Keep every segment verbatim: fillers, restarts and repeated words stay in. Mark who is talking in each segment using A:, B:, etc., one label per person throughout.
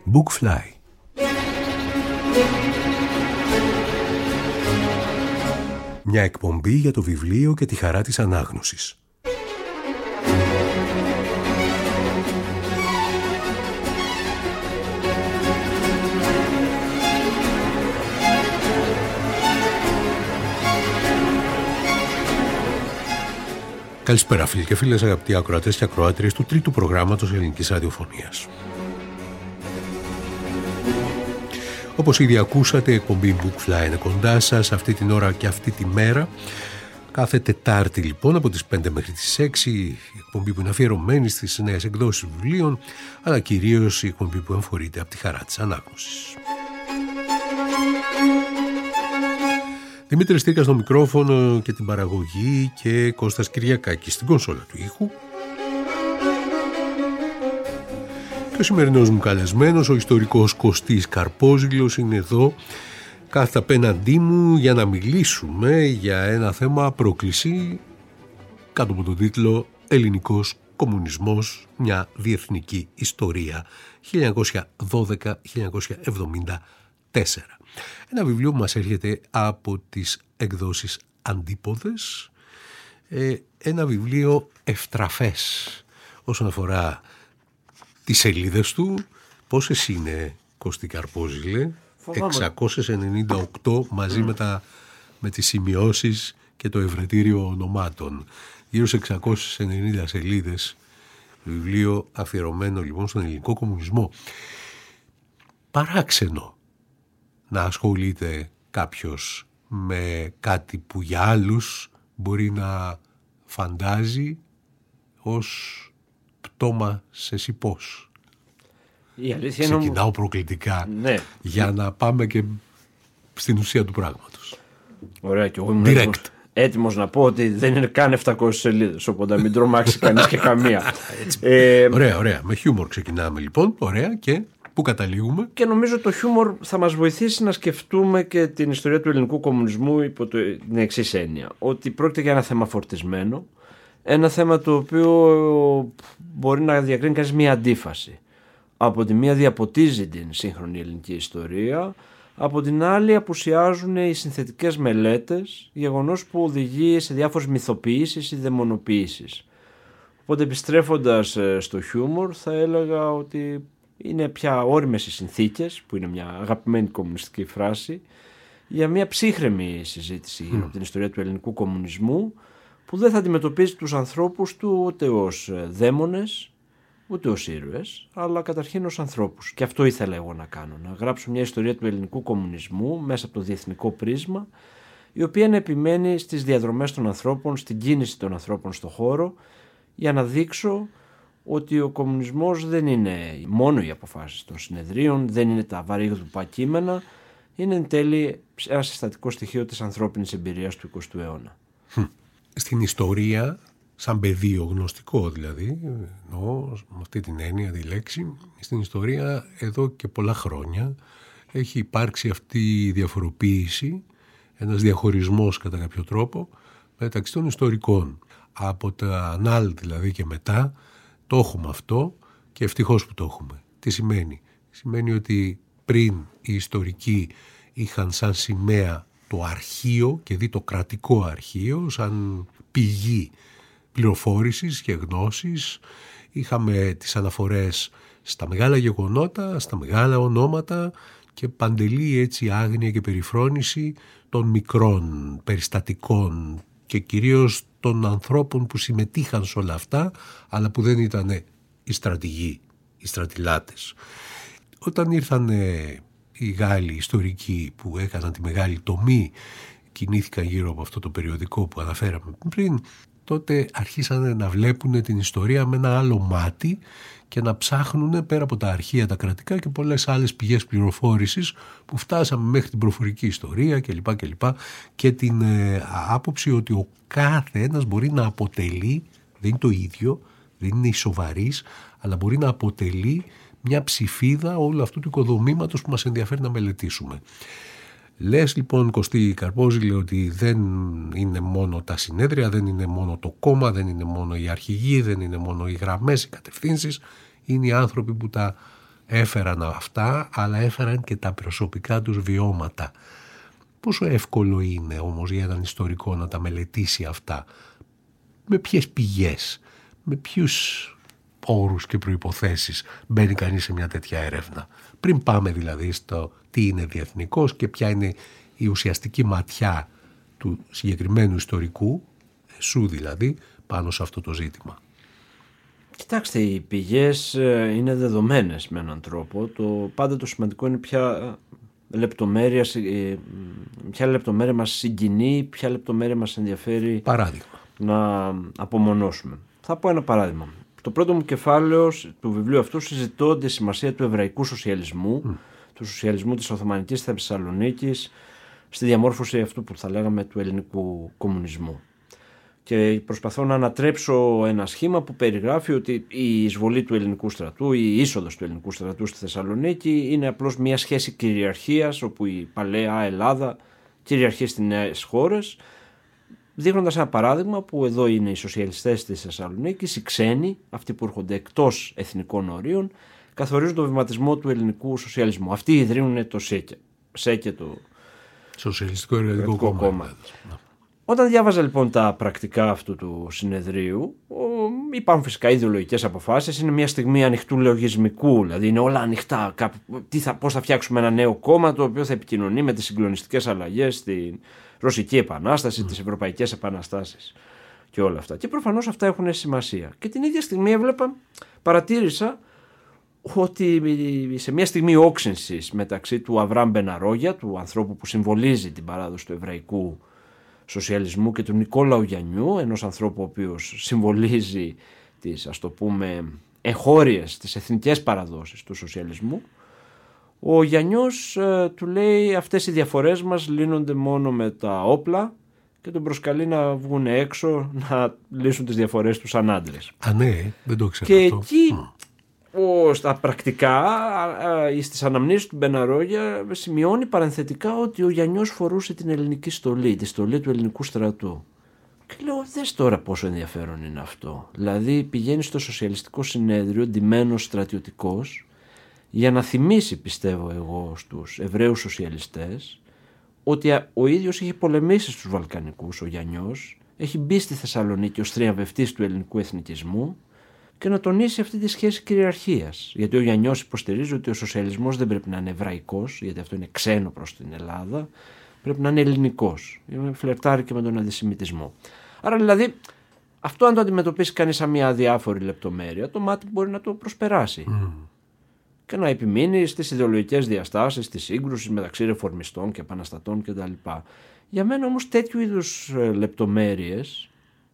A: Bookfly. Μια εκπομπή για το βιβλίο και τη χαρά της ανάγνωσης. Καλησπέρα φίλοι και φίλες, αγαπητοί ακροατές και ακροάτριες του τρίτου προγράμματος ελληνικής ραδιοφωνίας. Όπως ήδη ακούσατε, η εκπομπή Bookfly είναι κοντά σας αυτή την ώρα και αυτή τη μέρα. Κάθε Τετάρτη λοιπόν από τις πέντε μέχρι τις έξι, η εκπομπή που είναι αφιερωμένη στις νέες εκδόσεις βιβλίων, αλλά κυρίως η εκπομπή που εμφορείται από τη χαρά της ανάγνωσης. Δημήτρης Στήρκας στο μικρόφωνο και την παραγωγή και Κώστας Κυριακάκης στην κονσόλα του ήχου. Και ο σημερινός μου καλεσμένος, ο ιστορικός Κωστής Καρπόζηλος, είναι εδώ, κάθεται απέναντί μου για να μιλήσουμε για ένα θέμα πρόκληση κάτω από τον τίτλο «Ελληνικός κομμουνισμός, μια διεθνική ιστορία χίλια εννιακόσια δώδεκα με χίλια εννιακόσια εβδομήντα τέσσερα». Ένα βιβλίο που μας έρχεται από τις εκδόσεις Αντίποδες, ένα βιβλίο ευτραφές όσον αφορά τις σελίδες του. Πόσες είναι, Κώστη Καρπόζηλε? εξακόσιες ενενήντα οκτώ μαζί mm. με, τα, με τις σημειώσεις και το ευρετήριο ονομάτων. Γύρω σε εξακόσιες ενενήντα σελίδες, βιβλίο αφιερωμένο λοιπόν στον ελληνικό κομμουνισμό. Παράξενο να ασχολείται κάποιος με κάτι που για άλλους μπορεί να φαντάζει ως πτώμα σε σιπός.
B: Η αλήθεια
A: Ξεκινάω
B: είναι...
A: προκλητικά,
B: ναι,
A: για να πάμε και στην ουσία του πράγματος.
B: Ωραία, και εγώ ήμουν έτοιμος, έτοιμος να πω ότι δεν είναι καν επτακόσιες σελίδες, οπότε μην τρομάξει κανείς και καμία. ε,
A: ωραία, ωραία. Με χιούμορ ξεκινάμε λοιπόν. Ωραία, και πού καταλήγουμε?
B: Και νομίζω το χιούμορ θα μας βοηθήσει να σκεφτούμε και την ιστορία του ελληνικού κομμουνισμού υπό το, την εξής έννοια. Ότι πρόκειται για ένα θέμα φορτισμένο. Ένα θέμα το οποίο μπορεί να διακρίνει κανείς μια αντίφαση. Από τη μία διαποτίζει την σύγχρονη ελληνική ιστορία, από την άλλη απουσιάζουν οι συνθετικές μελέτες, γεγονός που οδηγεί σε διάφορες μυθοποιήσεις ή δαιμονοποιήσεις. Οπότε επιστρέφοντας στο χιούμορ θα έλεγα ότι είναι πια όριμες οι συνθήκες, που είναι μια αγαπημένη κομμουνιστική φράση, για μια ψύχρεμη συζήτηση mm. από την ιστορία του ελληνικού κομμουνισμού, που δεν θα αντιμετωπίζει τους ανθρώπους του ούτε ως δαίμονες, ούτε ως ήρωες, αλλά καταρχήν ως ανθρώπους. Και αυτό ήθελα εγώ να κάνω, να γράψω μια ιστορία του ελληνικού κομμουνισμού μέσα από το διεθνικό πρίσμα, η οποία να επιμένει στις διαδρομές των ανθρώπων, στην κίνηση των ανθρώπων στον χώρο, για να δείξω ότι ο κομμουνισμός δεν είναι μόνο οι αποφάσεις των συνεδρίων, δεν είναι τα βαρύγδουπα κείμενα, είναι εν τέλει ένα συστατικό στοιχείο της ανθρώπινης εμπειρίας του εικοστού αιώνα.
A: Στην ιστορία, σαν πεδίο γνωστικό δηλαδή, εννοώ με αυτή την έννοια τη λέξη, στην ιστορία εδώ και πολλά χρόνια έχει υπάρξει αυτή η διαφοροποίηση, ένας διαχωρισμός κατά κάποιο τρόπο μεταξύ των ιστορικών. Από τα Ανάλ δηλαδή και μετά το έχουμε αυτό, και ευτυχώς που το έχουμε. Τι σημαίνει? Σημαίνει ότι πριν οι ιστορικοί είχαν σαν σημαία το αρχείο, και δει το κρατικό αρχείο σαν πηγή πληροφόρησης και γνώσης. Είχαμε τις αναφορές στα μεγάλα γεγονότα, στα μεγάλα ονόματα, και παντελή έτσι άγνοια και περιφρόνηση των μικρών περιστατικών και κυρίως των ανθρώπων που συμμετείχαν σε όλα αυτά, αλλά που δεν ήταν οι στρατηγοί, οι στρατιλάτες. Όταν ήρθαν οι Γάλλοι ιστορικοί που έκαναν τη μεγάλη τομή, κινήθηκαν γύρω από αυτό το περιοδικό που αναφέραμε πριν, τότε αρχίσαν να βλέπουν την ιστορία με ένα άλλο μάτι και να ψάχνουν πέρα από τα αρχεία τα κρατικά και πολλές άλλες πηγές πληροφόρησης, που φτάσαμε μέχρι την προφορική ιστορία κλπ. κλπ. Και την ε, άποψη ότι ο κάθε ένας μπορεί να αποτελεί, δεν είναι το ίδιο, δεν είναι ισοβαρής, αλλά μπορεί να αποτελεί μια ψηφίδα όλου αυτού του οικοδομήματος που μας ενδιαφέρει να μελετήσουμε. Λες λοιπόν, Κωστή Καρπόζηλε, ότι δεν είναι μόνο τα συνέδρια, δεν είναι μόνο το κόμμα, δεν είναι μόνο οι αρχηγοί, δεν είναι μόνο οι γραμμές, οι κατευθύνσεις, είναι οι άνθρωποι που τα Έφεραν αυτά, αλλά έφεραν και τα προσωπικά τους βιώματα. Πόσο εύκολο είναι όμως για έναν ιστορικό να τα μελετήσει αυτά? Με ποιες πηγές, με ποιους όρους και προϋποθέσεις μπαίνει κανείς σε μια τέτοια έρευνα? Πριν πάμε δηλαδή στο τι είναι διεθνικός και ποια είναι η ουσιαστική ματιά του συγκεκριμένου ιστορικού, σου δηλαδή, πάνω σε αυτό το ζήτημα.
B: Κοιτάξτε, οι πηγές είναι δεδομένες με έναν τρόπο. Το, πάντα το σημαντικό είναι ποια λεπτομέρεια, ποια λεπτομέρεια μας συγκινεί, ποια λεπτομέρεια μας ενδιαφέρει
A: Παράδειγμα.
B: να απομονώσουμε. Θα πω ένα παράδειγμα. Το πρώτο μου κεφάλαιο του βιβλίου αυτού συζητώ τη σημασία του εβραϊκού σοσιαλισμού, mm. του σοσιαλισμού της Οθωμανικής Θεσσαλονίκης, στη διαμόρφωση αυτού που θα λέγαμε του ελληνικού κομμουνισμού. Και προσπαθώ να ανατρέψω ένα σχήμα που περιγράφει ότι η εισβολή του ελληνικού στρατού, η είσοδος του ελληνικού στρατού στη Θεσσαλονίκη είναι απλώς μια σχέση κυριαρχίας, όπου η παλαιά Ελλάδα κυριαρχεί στις νέες χώρες, δείχνοντας ένα παράδειγμα που εδώ είναι οι σοσιαλιστές της Θεσσαλονίκης, οι ξένοι, αυτοί που έρχονται εκτός εθνικών ορίων, καθορίζουν τον βηματισμό του ελληνικού σοσιαλισμού. Αυτοί ιδρύουν το ΣΕΚΕ, ΣΕΚΕ το
A: Σοσιαλιστικό Εργατικό Κόμμα. κόμμα.
B: Όταν διάβαζα λοιπόν τα πρακτικά αυτού του συνεδρίου, υπάρχουν φυσικά ιδεολογικές αποφάσεις. Είναι μια στιγμή ανοιχτού λογισμικού, δηλαδή είναι όλα ανοιχτά. Τι θα, πώς θα φτιάξουμε ένα νέο κόμμα το οποίο θα επικοινωνεί με τις συγκλονιστικές αλλαγές στην Ρωσική Επανάσταση, mm. τις Ευρωπαϊκές Επαναστάσεις και όλα αυτά. Και προφανώς αυτά έχουν σημασία. Και την ίδια στιγμή έβλεπα, παρατήρησα ότι σε μια στιγμή όξυνσης μεταξύ του Αβραάμ Μπεναρόγια, του ανθρώπου που συμβολίζει την παράδοση του εβραϊκού σοσιαλισμού, και του Νικόλαου Γιαννιού, ενός ανθρώπου ο οποίος συμβολίζει τις, ας το πούμε, εγχώριες, τις εθνικές παραδόσεις του σοσιαλισμού, ο Γιαννιούς ε, του λέει αυτές οι διαφορές μας λύνονται μόνο με τα όπλα, και τον προσκαλεί να βγουν έξω να λύσουν τις διαφορές τους σαν άντρες.
A: Α, ναι, δεν το ξέρω
B: και
A: αυτό.
B: εκεί mm. ο, στα πρακτικά ή στις αναμνήσεις του Μπεναρόγια σημειώνει παρενθετικά ότι ο Γιαννιός φορούσε την ελληνική στολή, τη στολή του ελληνικού στρατού. Και λέω, δες τώρα πόσο ενδιαφέρον είναι αυτό. Δηλαδή πηγαίνει στο σοσιαλιστικό συνέδριο ντυμένος στρατιωτικός για να θυμίσει, πιστεύω εγώ, στους Εβραίους σοσιαλιστές ότι ο ίδιος είχε πολεμήσει στους Βαλκανικούς, ο Γιαννιός, έχει μπει στη Θεσσαλονίκη ως θριαμβευτής του ελληνικού εθνικισμού, και να τονίσει αυτή τη σχέση κυριαρχίας. Γιατί ο Γιαννιός υποστηρίζει ότι ο σοσιαλισμός δεν πρέπει να είναι εβραϊκός, γιατί αυτό είναι ξένο προς την Ελλάδα, πρέπει να είναι ελληνικός. Φλερτάρει και με τον αντισημιτισμό. Άρα δηλαδή, αυτό αν το αντιμετωπίσει κανείς σαν μια αδιάφορη λεπτομέρεια, το μάτι μπορεί να το προσπεράσει. Mm. Και να επιμείνει στις ιδεολογικές διαστάσεις, της σύγκρουσης μεταξύ ρεφορμιστών και επαναστατών κτλ. Για μένα όμως τέτοιου είδους λεπτομέρειες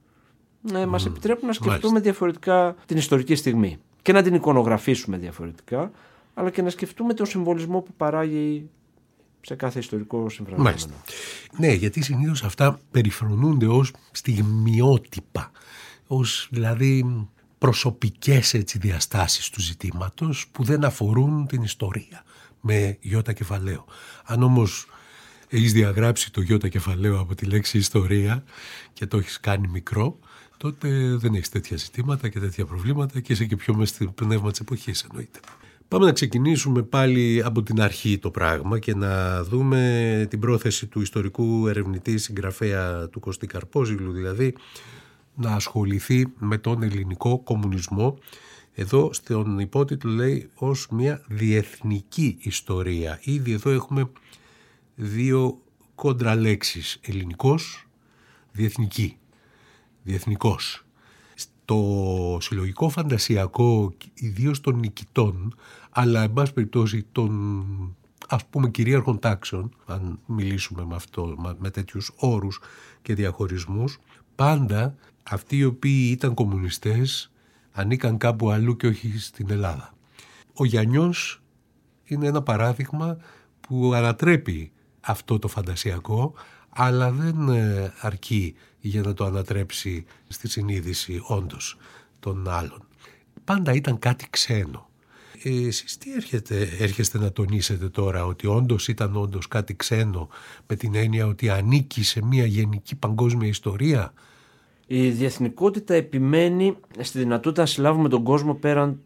B: Ε, μας επιτρέπουν να σκεφτούμε Μάλιστα. διαφορετικά την ιστορική στιγμή και να την εικονογραφήσουμε διαφορετικά, αλλά και να σκεφτούμε τον συμβολισμό που παράγει σε κάθε ιστορικό συμφραζόμενο.
A: Ναι, γιατί συνήθως αυτά περιφρονούνται ως στιγμιότυπα, ως δηλαδή προσωπικές έτσι διαστάσεις του ζητήματος που δεν αφορούν την ιστορία με γιώτα κεφαλαίο. Αν όμως έχεις διαγράψει το γιώτα κεφαλαίο από τη λέξη ιστορία και το έχεις κάνει μικρό, τότε δεν έχεις τέτοια ζητήματα και τέτοια προβλήματα και είσαι και πιο μες στο πνεύμα της εποχής, εννοείται. Πάμε να ξεκινήσουμε πάλι από την αρχή το πράγμα και να δούμε την πρόθεση του ιστορικού ερευνητή συγγραφέα του Κωστή Καρπόζηλου, δηλαδή να ασχοληθεί με τον ελληνικό κομμουνισμό. Εδώ στον υπότιτλο λέει ως μια διεθνική ιστορία. Ήδη εδώ έχουμε δύο κόντρα-λέξεις, ελληνικός, διεθνική. Διεθνικός. Στο συλλογικό φαντασιακό, ιδίως των νικητών, αλλά εν πάση περιπτώσει των, ας πούμε, κυρίαρχων τάξεων, αν μιλήσουμε με, αυτό, με τέτοιους όρους και διαχωρισμούς, πάντα αυτοί οι οποίοι ήταν κομμουνιστές ανήκαν κάπου αλλού και όχι στην Ελλάδα. Ο Γιαννιός είναι ένα παράδειγμα που ανατρέπει αυτό το φαντασιακό, αλλά δεν αρκεί για να το ανατρέψει στη συνείδηση όντως των άλλων. Πάντα ήταν κάτι ξένο. Ε, εσείς τι έρχεται, έρχεστε να τονίσετε τώρα, ότι όντως ήταν όντως κάτι ξένο με την έννοια ότι ανήκει σε μια γενική παγκόσμια ιστορία?
B: Η διεθνικότητα επιμένει στη δυνατότητα να συλλάβουμε τον κόσμο πέραν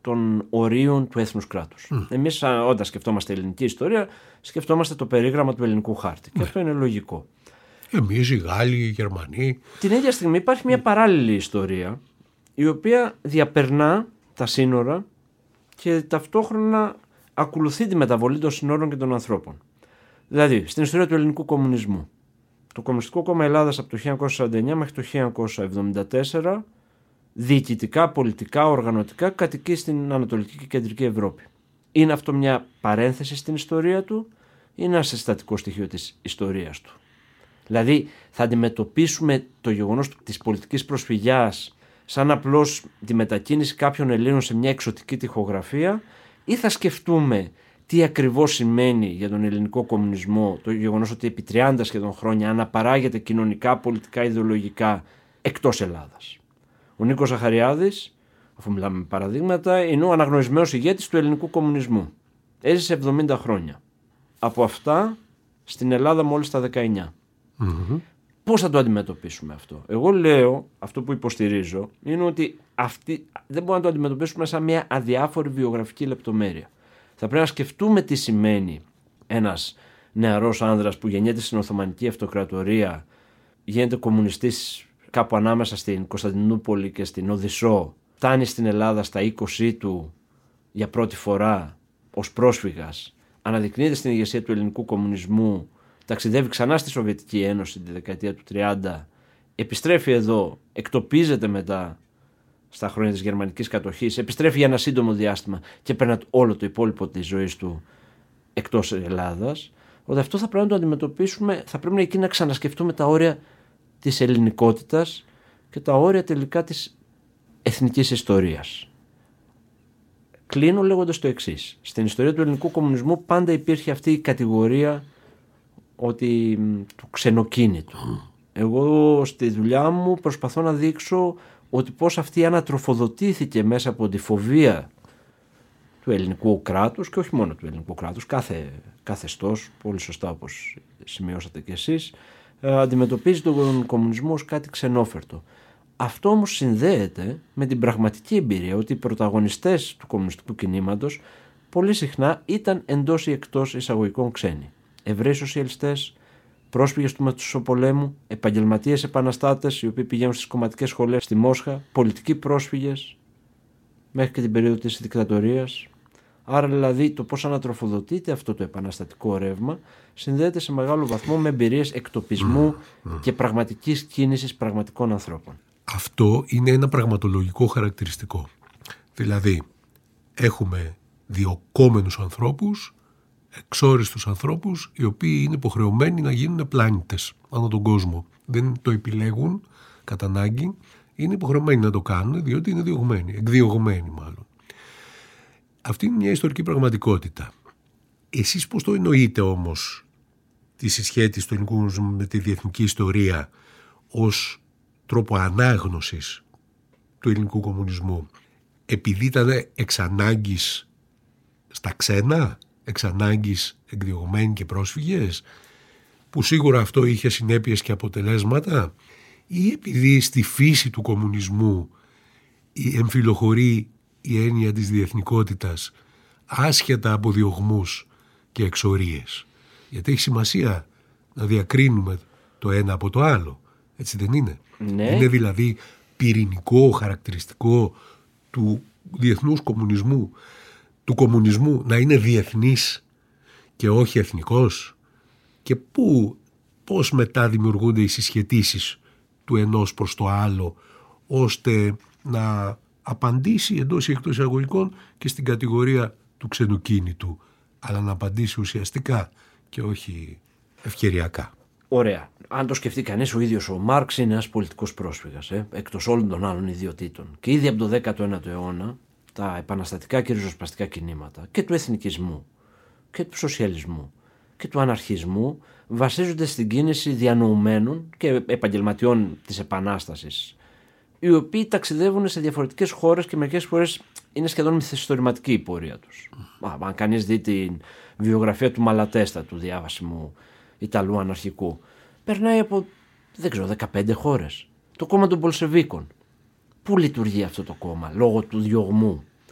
B: των ορίων του έθνους κράτους. Mm. Εμείς όταν σκεφτόμαστε ελληνική ιστορία, σκεφτόμαστε το περίγραμμα του ελληνικού χάρτη. Mm. Και αυτό είναι λογικό.
A: Εμείς οι Γάλλοι, οι Γερμανοί.
B: Την ίδια στιγμή υπάρχει μια παράλληλη ιστορία, η οποία διαπερνά τα σύνορα και ταυτόχρονα ακολουθεί τη μεταβολή των σύνορων και των ανθρώπων. Δηλαδή, στην ιστορία του ελληνικού κομμουνισμού. Το Κομμουνιστικό Κόμμα Ελλάδας από το χίλια εννιακόσια σαράντα εννιά μέχρι το χίλια εννιακόσια εβδομήντα τέσσερα διοικητικά, πολιτικά, οργανωτικά κατοικεί στην Ανατολική και Κεντρική Ευρώπη. Είναι αυτό μια παρένθεση στην ιστορία του ή ένα συστατικό στοιχείο της ιστορίας του? Δηλαδή θα αντιμετωπίσουμε το γεγονός της πολιτικής προσφυγιάς σαν απλώς τη μετακίνηση κάποιων Ελλήνων σε μια εξωτική τοιχογραφία, ή θα σκεφτούμε τι ακριβώς σημαίνει για τον ελληνικό κομμουνισμό το γεγονός ότι επί τριάντα σχεδόν χρόνια αναπαράγεται κοινωνικά, πολιτικά, ιδεολογικά εκτός Ελλάδας. Ο Νίκος Ζαχαριάδης, αφού μιλάμε με παραδείγματα, είναι ο αναγνωρισμένος ηγέτης του ελληνικού κομμουνισμού. Έζησε εβδομήντα χρόνια. Από αυτά στην Ελλάδα μόλις τα δεκαεννιά. Mm-hmm. Πώς θα το αντιμετωπίσουμε αυτό? Εγώ λέω, αυτό που υποστηρίζω, είναι ότι αυτή, δεν μπορούμε να το αντιμετωπίσουμε σαν μια αδιάφορη βιογραφική λεπτομέρεια. Θα πρέπει να σκεφτούμε τι σημαίνει ένας νεαρός άνδρας που γεννιέται στην Οθωμανική Αυτοκρατορία, γίνεται κομμουνιστής κάπου ανάμεσα στην Κωνσταντινούπολη και στην Οδυσσό, φτάνει στην Ελλάδα στα είκοσι του για πρώτη φορά ως πρόσφυγας, αναδεικνύεται στην ηγεσία του ελληνικού κομμουνισμού, ταξιδεύει ξανά στη Σοβιετική Ένωση τη δεκαετία του τριάντα, επιστρέφει εδώ, εκτοπίζεται μετά στα χρόνια της γερμανικής κατοχής, επιστρέφει για ένα σύντομο διάστημα και παίρνει όλο το υπόλοιπο της ζωής του εκτός Ελλάδας. Ότι αυτό θα πρέπει να το αντιμετωπίσουμε, θα πρέπει εκεί να ξανασκεφτούμε τα όρια της ελληνικότητας και τα όρια τελικά της εθνικής ιστορίας. Κλείνω λέγοντας το εξής. Στην ιστορία του ελληνικού κομμουνισμού πάντα υπήρχε αυτή η κατηγορία ότι του ξενοκίνητου. Εγώ στη δουλειά μου προσπαθώ να δείξω ότι πώς αυτή ανατροφοδοτήθηκε μέσα από τη φοβία του ελληνικού κράτους, και όχι μόνο του ελληνικού κράτους, κάθε καθεστώς, πολύ σωστά όπως σημειώσατε κι εσείς, αντιμετωπίζει τον κομμουνισμό ως κάτι ξενόφερτο. Αυτό όμως συνδέεται με την πραγματική εμπειρία ότι οι πρωταγωνιστές του κομμουνιστικού κινήματος πολύ συχνά ήταν εντός ή εκτός εισαγωγικών ξένοι. Εβραίοι σοσιαλιστές, πρόσφυγες του Μεσοπολέμου, επαγγελματίες επαναστάτες οι οποίοι πηγαίνουν στις κομματικές σχολές στη Μόσχα, πολιτικοί πρόσφυγες μέχρι και την περίοδο της δικτατορίας. Άρα δηλαδή το πώς ανατροφοδοτείται αυτό το επαναστατικό ρεύμα συνδέεται σε μεγάλο βαθμό με εμπειρίες εκτοπισμού mm, mm. και πραγματικής κίνησης πραγματικών ανθρώπων.
A: Αυτό είναι ένα πραγματολογικό χαρακτηριστικό. Δηλαδή έχουμε διοκόμενους ανθρώπους, εξόριστους ανθρώπους, οι οποίοι είναι υποχρεωμένοι να γίνουν πλάνητες ανά τον κόσμο. Δεν το επιλέγουν κατά ανάγκη, είναι υποχρεωμένοι να το κάνουν διότι είναι διωγμένοι, εκδιωγμένοι μάλλον. Αυτή είναι μια ιστορική πραγματικότητα. Εσείς πώς το εννοείτε όμως τη συσχέτιση του ελληνικού κομμουνισμού με τη διεθνική ιστορία ως τρόπο ανάγνωσης του ελληνικού κομμουνισμού? Επειδή ήταν εξ ανάγκης στα ξένα, εξ ανάγκης εκδιωγμένοι και πρόσφυγες, που σίγουρα αυτό είχε συνέπειες και αποτελέσματα, ή επειδή στη φύση του κομμουνισμού εμφυλοχωρεί η έννοια της διεθνικότητας άσχετα από διωγμούς και εξορίες? Γιατί έχει σημασία να διακρίνουμε το ένα από το άλλο, έτσι δεν είναι?
B: Ναι.
A: Είναι δηλαδή πυρηνικό χαρακτηριστικό του διεθνούς κομμουνισμού, του κομμουνισμού, να είναι διεθνής και όχι εθνικός? Και πού, πώς μετά δημιουργούνται οι συσχετίσεις του ενός προς το άλλο, ώστε να απαντήσει εντός ή εκτός εισαγωγικών και στην κατηγορία του ξενοκίνητου, αλλά να απαντήσει ουσιαστικά και όχι ευκαιριακά.
B: Ωραία. Αν το σκεφτεί κανείς, ο ίδιος ο Μάρξ είναι ένας πολιτικός πρόσφυγας, ε, εκτός όλων των άλλων ιδιωτήτων. Και ήδη από το δέκατο ένατο αιώνα τα επαναστατικά και ριζοσπαστικά κινήματα και του εθνικισμού και του σοσιαλισμού και του αναρχισμού βασίζονται στην κίνηση διανοουμένων και επαγγελματιών της Επανάστασης, οι οποίοι ταξιδεύουν σε διαφορετικές χώρες και μερικές φορές είναι σχεδόν μυθιστορηματική η πορεία τους. Mm. Αν κανείς δει την βιογραφία του Μαλατέστα, του διάβασιμου Ιταλού αναρχικού, περνάει από, δεν ξέρω, δεκαπέντε χώρες. Το κόμμα των Πολσεβίκων. Πού λειτουργεί αυτό το κόμμα λόγω του διωγμού?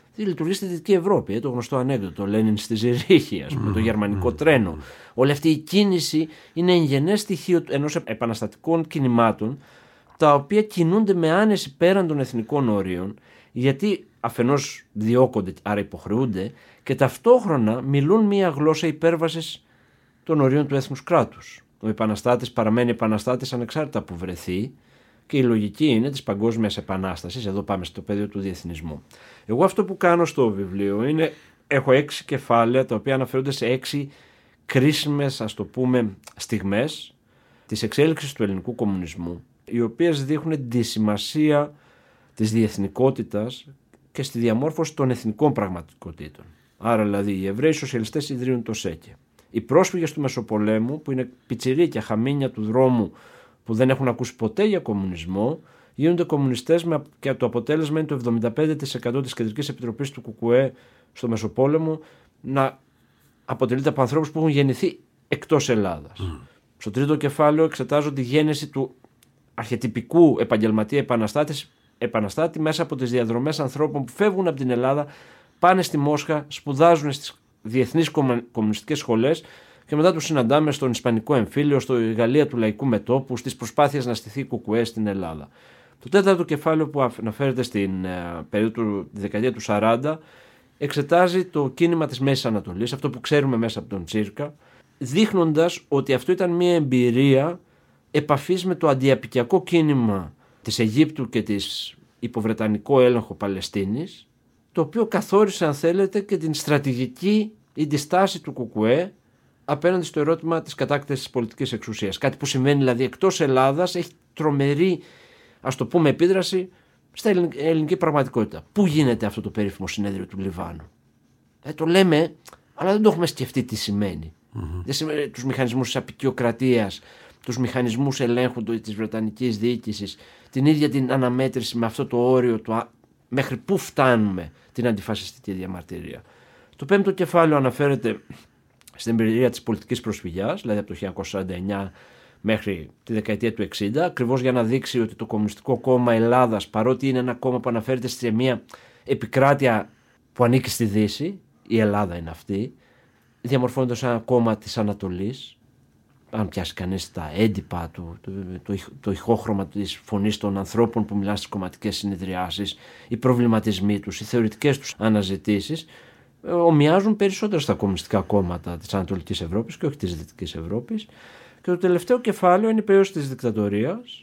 B: λειτουργεί στη Δυτική Ευρώπη. Ε, το γνωστό ανέκδοτο, Λένιν στη Ζηρίχη, ας πούμε, mm, το γερμανικό mm, τρένο. Mm. Όλη αυτή η κίνηση είναι εγγενές στοιχείο ενός επαναστατικών κινημάτων, τα οποία κινούνται με άνεση πέραν των εθνικών όριων, γιατί αφενός διώκονται, άρα υποχρεούνται, και ταυτόχρονα μιλούν μία γλώσσα υπέρβασης των ορίων του έθνους κράτους. Ο επαναστάτης παραμένει επαναστάτης ανεξάρτητα που βρεθεί, και η λογική είναι της παγκόσμιας επανάστασης. Εδώ πάμε στο πεδίο του διεθνισμού. Εγώ αυτό που κάνω στο βιβλίο είναι, έχω έξι κεφάλαια τα οποία αναφέρονται σε έξι κρίσιμες, ας το πούμε, στιγμές της εξέλιξης του ελληνικού κομμουνισμού, οι οποίες δείχνουν τη σημασία της διεθνικότητας και στη διαμόρφωση των εθνικών πραγματικότητων. Άρα δηλαδή οι Εβραίοι σοσιαλιστές ιδρύουν το ΣΕΚΕ. Οι πρόσφυγες του Μεσοπολέμου, που είναι πιτσιρίκια χαμίνια του δρόμου που δεν έχουν ακούσει ποτέ για κομμουνισμό, γίνονται κομμουνιστές και το αποτέλεσμα είναι το εβδομήντα πέντε τοις εκατό της Κεντρικής Επιτροπής του ΚΚΕ στο Μεσοπόλεμο να αποτελείται από ανθρώπους που έχουν γεννηθεί εκτός Ελλάδας. Mm. Στο τρίτο κεφάλαιο εξετάζω τη γέννηση του αρχετυπικού επαγγελματία επαναστάτη, επαναστάτη μέσα από τις διαδρομές ανθρώπων που φεύγουν από την Ελλάδα, πάνε στη Μόσχα, σπουδάζουν στις διεθνείς κομμουνιστικές σχολές και μετά τους συναντάμε στον Ισπανικό εμφύλιο, στο Γαλλία του Λαϊκού Μετώπου, στις προσπάθειες να στηθεί ΚΚΕ στην Ελλάδα. Το τέταρτο κεφάλαιο που αναφέρεται στην uh, περίοδο τη δεκαετία του σαράντα εξετάζει το κίνημα της Μέσης Ανατολής, αυτό που ξέρουμε μέσα από τον Τσίρκα, δείχνοντας ότι αυτό ήταν μια εμπειρία επαφής με το αντιαπικιακό κίνημα της Αιγύπτου και της υποβρετανικό έλεγχο Παλαιστίνης, το οποίο καθόρισε, αν θέλετε, και την στρατηγική ή τη στάση του ΚΚΕ απέναντι στο ερώτημα της κατάκτησης της πολιτικής εξουσίας. Κάτι που σημαίνει δηλαδή εκτός Ελλάδας έχει τρομερή, ας το πούμε, επίδραση στα ελληνική πραγματικότητα. Πού γίνεται αυτό το περίφημο συνέδριο του Λιβάνου? Ε, το λέμε, αλλά δεν το έχουμε σκεφτεί τι σημαίνει. Mm-hmm. Δεν σημαίνει τους μηχανισμούς της απικιοκρατίας, τους μηχανισμούς ελέγχου της Βρετανικής διοίκησης, την ίδια την αναμέτρηση με αυτό το όριο του μέχρι πού φτάνουμε την αντιφασιστική διαμαρτυρία. Το πέμπτο κεφάλαιο αναφέρεται στην εμπειρία της πολιτικής προσφυγιάς, δηλαδή από το χίλια εννιακόσια σαράντα εννιά μέχρι τη δεκαετία του εξήντα, ακριβώς για να δείξει ότι το Κομμουνιστικό Κόμμα Ελλάδας, παρότι είναι ένα κόμμα που αναφέρεται σε μια επικράτεια που ανήκει στη Δύση, η Ελλάδα είναι αυτή, διαμορφώνεται σαν ένα κόμμα της Ανατολής. Αν πιάσει κανείς τα έντυπα, το, το, το, το ηχόχρωμα της φωνής των ανθρώπων που μιλάνε στις κομματικές συνεδριάσεις, οι προβληματισμοί τους, οι θεωρητικές τους αναζητήσεις, ομοιάζουν περισσότερο στα κομμουνιστικά κόμματα της Ανατολικής Ευρώπης και όχι της Δυτικής Ευρώπης. Και το τελευταίο κεφάλαιο είναι η περίοδος της δικτατορίας,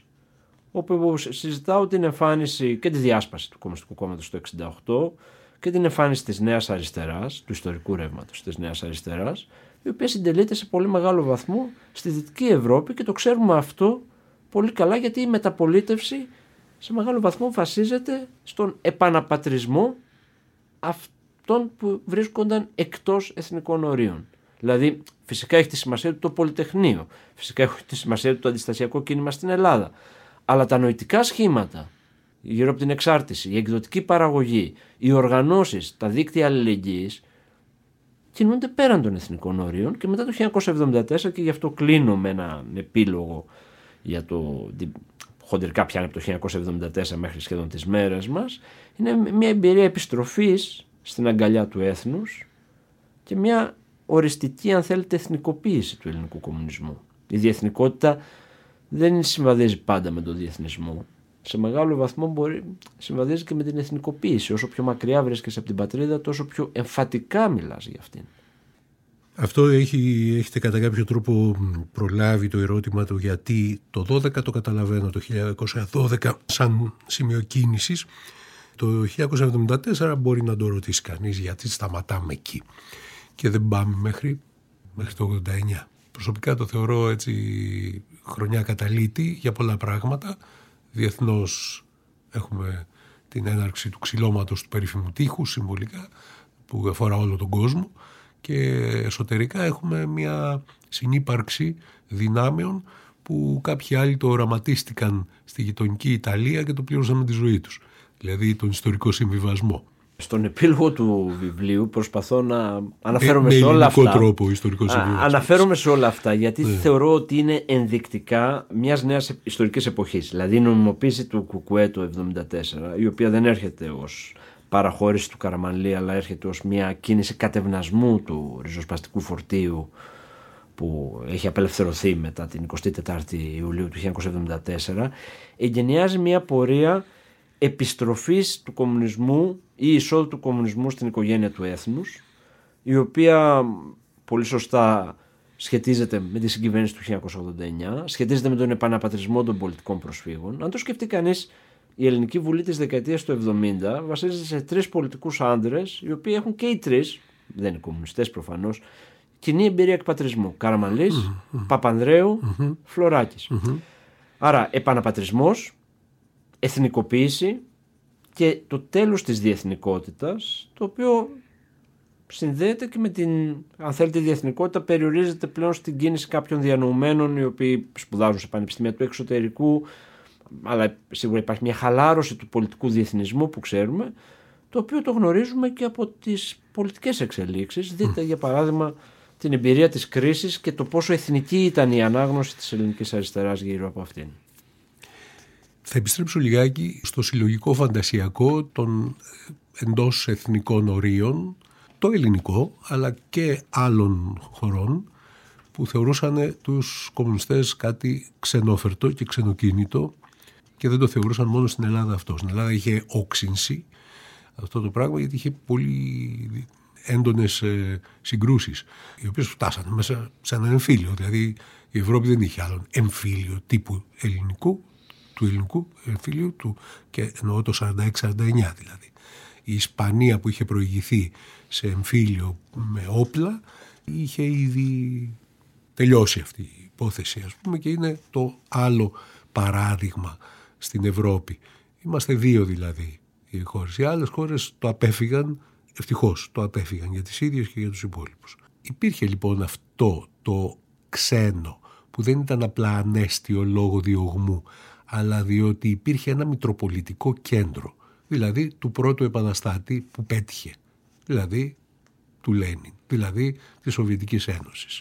B: όπου συζητάω την εμφάνιση και τη διάσπαση του Κομμουνιστικού Κόμματος το εξήντα οκτώ και την εμφάνιση της Νέας Αριστεράς, του ιστορικού ρεύματος της Νέας Αριστεράς, η οποία συντελείται σε πολύ μεγάλο βαθμό στη Δυτική Ευρώπη, και το ξέρουμε αυτό πολύ καλά γιατί η μεταπολίτευση σε μεγάλο βαθμό βασίζεται στον επαναπατρισμό αυτών που βρίσκονταν εκτός εθνικών ορίων. Δηλαδή φυσικά έχει τη σημασία του το Πολυτεχνείο, φυσικά έχει τη σημασία του το αντιστασιακό κίνημα στην Ελλάδα, αλλά τα νοητικά σχήματα γύρω από την εξάρτηση, η εκδοτική παραγωγή, οι οργανώσεις, τα δίκτυα αλληλεγγύης κινούνται πέραν των εθνικών όριων, και μετά το χίλια εννιακόσια εβδομήντα τέσσερα, και γι' αυτό κλείνω με έναν επίλογο για το χοντρικά πιάνει από το χίλια εννιακόσια εβδομήντα τέσσερα μέχρι σχεδόν τις μέρες μας, είναι μια εμπειρία επιστροφής στην αγκαλιά του έθνους και μια οριστική, αν θέλετε, εθνικοποίηση του ελληνικού κομμουνισμού. Η διεθνικότητα δεν συμβαδίζει πάντα με τον διεθνισμό. Σε μεγάλο βαθμό μπορεί συμβαδίζει και με την εθνικοποίηση. Όσο πιο μακριά βρίσκεσαι από την πατρίδα, τόσο πιο εμφατικά μιλάς για αυτήν.
A: Αυτό έχει, έχετε κατά κάποιο τρόπο προλάβει το ερώτημα του γιατί το δώδεκα το καταλαβαίνω, το χίλια εννιακόσια δώδεκα σαν σημείο κίνησης. Το χίλια εννιακόσια εβδομήντα τέσσερα μπορεί να το ρωτήσει κανείς γιατί σταματάμε εκεί και δεν πάμε μέχρι, μέχρι το ογδόντα εννιά. Προσωπικά το θεωρώ έτσι χρονιά καταλήτη για πολλά πράγματα. Διεθνώς έχουμε την έναρξη του ξυλώματος του περίφημου τείχους συμβολικά που αφορά όλο τον κόσμο, και εσωτερικά έχουμε μια συνύπαρξη δυνάμεων που κάποιοι άλλοι το οραματίστηκαν στη γειτονική Ιταλία και το πλήρωσαν με τη ζωή τους, δηλαδή τον ιστορικό συμβιβασμό. Στον
B: επίλογο του βιβλίου προσπαθώ να αναφέρομαι σε όλα αυτά.
A: Τρόπο, ιστορικό συμβιβασμό.
B: Αναφέρομαι σε όλα αυτά γιατί ναι. θεωρώ ότι είναι ενδεικτικά μιας νέας ιστορικής εποχής. Δηλαδή η νομιμοποίηση του ΚΚΕ το εβδομήντα τέσσερα, η οποία δεν έρχεται ως παραχώρηση του Καραμανλή, αλλά έρχεται ως μια κίνηση κατευνασμού του ριζοσπαστικού φορτίου που έχει απελευθερωθεί μετά την εικοστή τέταρτη Ιουλίου του χίλια εννιακόσια εβδομήντα τέσσερα, εγκαινιάζει μια πορεία επιστροφής του κομμουνισμού ή εισόδου του κομμουνισμού στην οικογένεια του έθνους, η οποία πολύ σωστά σχετίζεται με τη συγκυβέρνηση του χίλια εννιακόσια ογδόντα εννιά, σχετίζεται με τον επαναπατρισμό των πολιτικών προσφύγων. Αν το σκεφτεί κανείς, η Ελληνική Βουλή της δεκαετίας του εβδομήντα βασίζεται σε τρεις πολιτικούς άνδρες, οι οποίοι έχουν και οι τρεις, δεν είναι κομμουνιστές προφανώς, κοινή εμπειρία εκπατρισμού. Καραμανλής, mm-hmm. Παπανδρέου, mm-hmm. Φλωράκης. Mm-hmm. Άρα επαναπατρισμός, εθνικοποίηση και το τέλος της διεθνικότητας, το οποίο συνδέεται και με την, αν θέλετε, η διεθνικότητα περιορίζεται πλέον στην κίνηση κάποιων διανοουμένων οι οποίοι σπουδάζουν σε πανεπιστήμια του εξωτερικού, αλλά σίγουρα υπάρχει μια χαλάρωση του πολιτικού διεθνισμού που ξέρουμε, το οποίο το γνωρίζουμε και από τις πολιτικές εξελίξεις. Δείτε για παράδειγμα την εμπειρία της κρίσης και το πόσο εθνική ήταν η ανάγνωση της ελληνικής αριστεράς γύρω από αυτήν.
A: Θα επιστρέψω λιγάκι στο συλλογικό φαντασιακό των εντός εθνικών ορίων, το ελληνικό αλλά και άλλων χωρών που θεωρούσαν τους κομμουνιστές κάτι ξενόφερτο και ξενοκίνητο και δεν το θεωρούσαν μόνο στην Ελλάδα αυτό. Στην Ελλάδα είχε όξυνση αυτό το πράγμα γιατί είχε πολύ έντονες ε, συγκρούσεις οι οποίες φτάσανε μέσα σε ένα εμφύλιο. Δηλαδή η Ευρώπη δεν είχε άλλον εμφύλιο τύπου ελληνικού, του ελληνικού εμφύλιου του, και εννοώ το σαράντα έξι σαράντα εννιά δηλαδή. Η Ισπανία που είχε προηγηθεί σε εμφύλιο με όπλα είχε ήδη τελειώσει αυτή η υπόθεση, ας πούμε, και είναι το άλλο παράδειγμα στην Ευρώπη. Είμαστε δύο δηλαδή οι χώρες. Οι άλλες χώρες το απέφυγαν, ευτυχώς το απέφυγαν για τις ίδιες και για τους υπόλοιπους. Υπήρχε λοιπόν αυτό το ξένο που δεν ήταν απλά ανέστιο λόγω διωγμού, αλλά διότι υπήρχε ένα μητροπολιτικό κέντρο, δηλαδή του πρώτου επαναστάτη που πέτυχε, δηλαδή του Λένιν, δηλαδή της Σοβιετικής Ένωσης.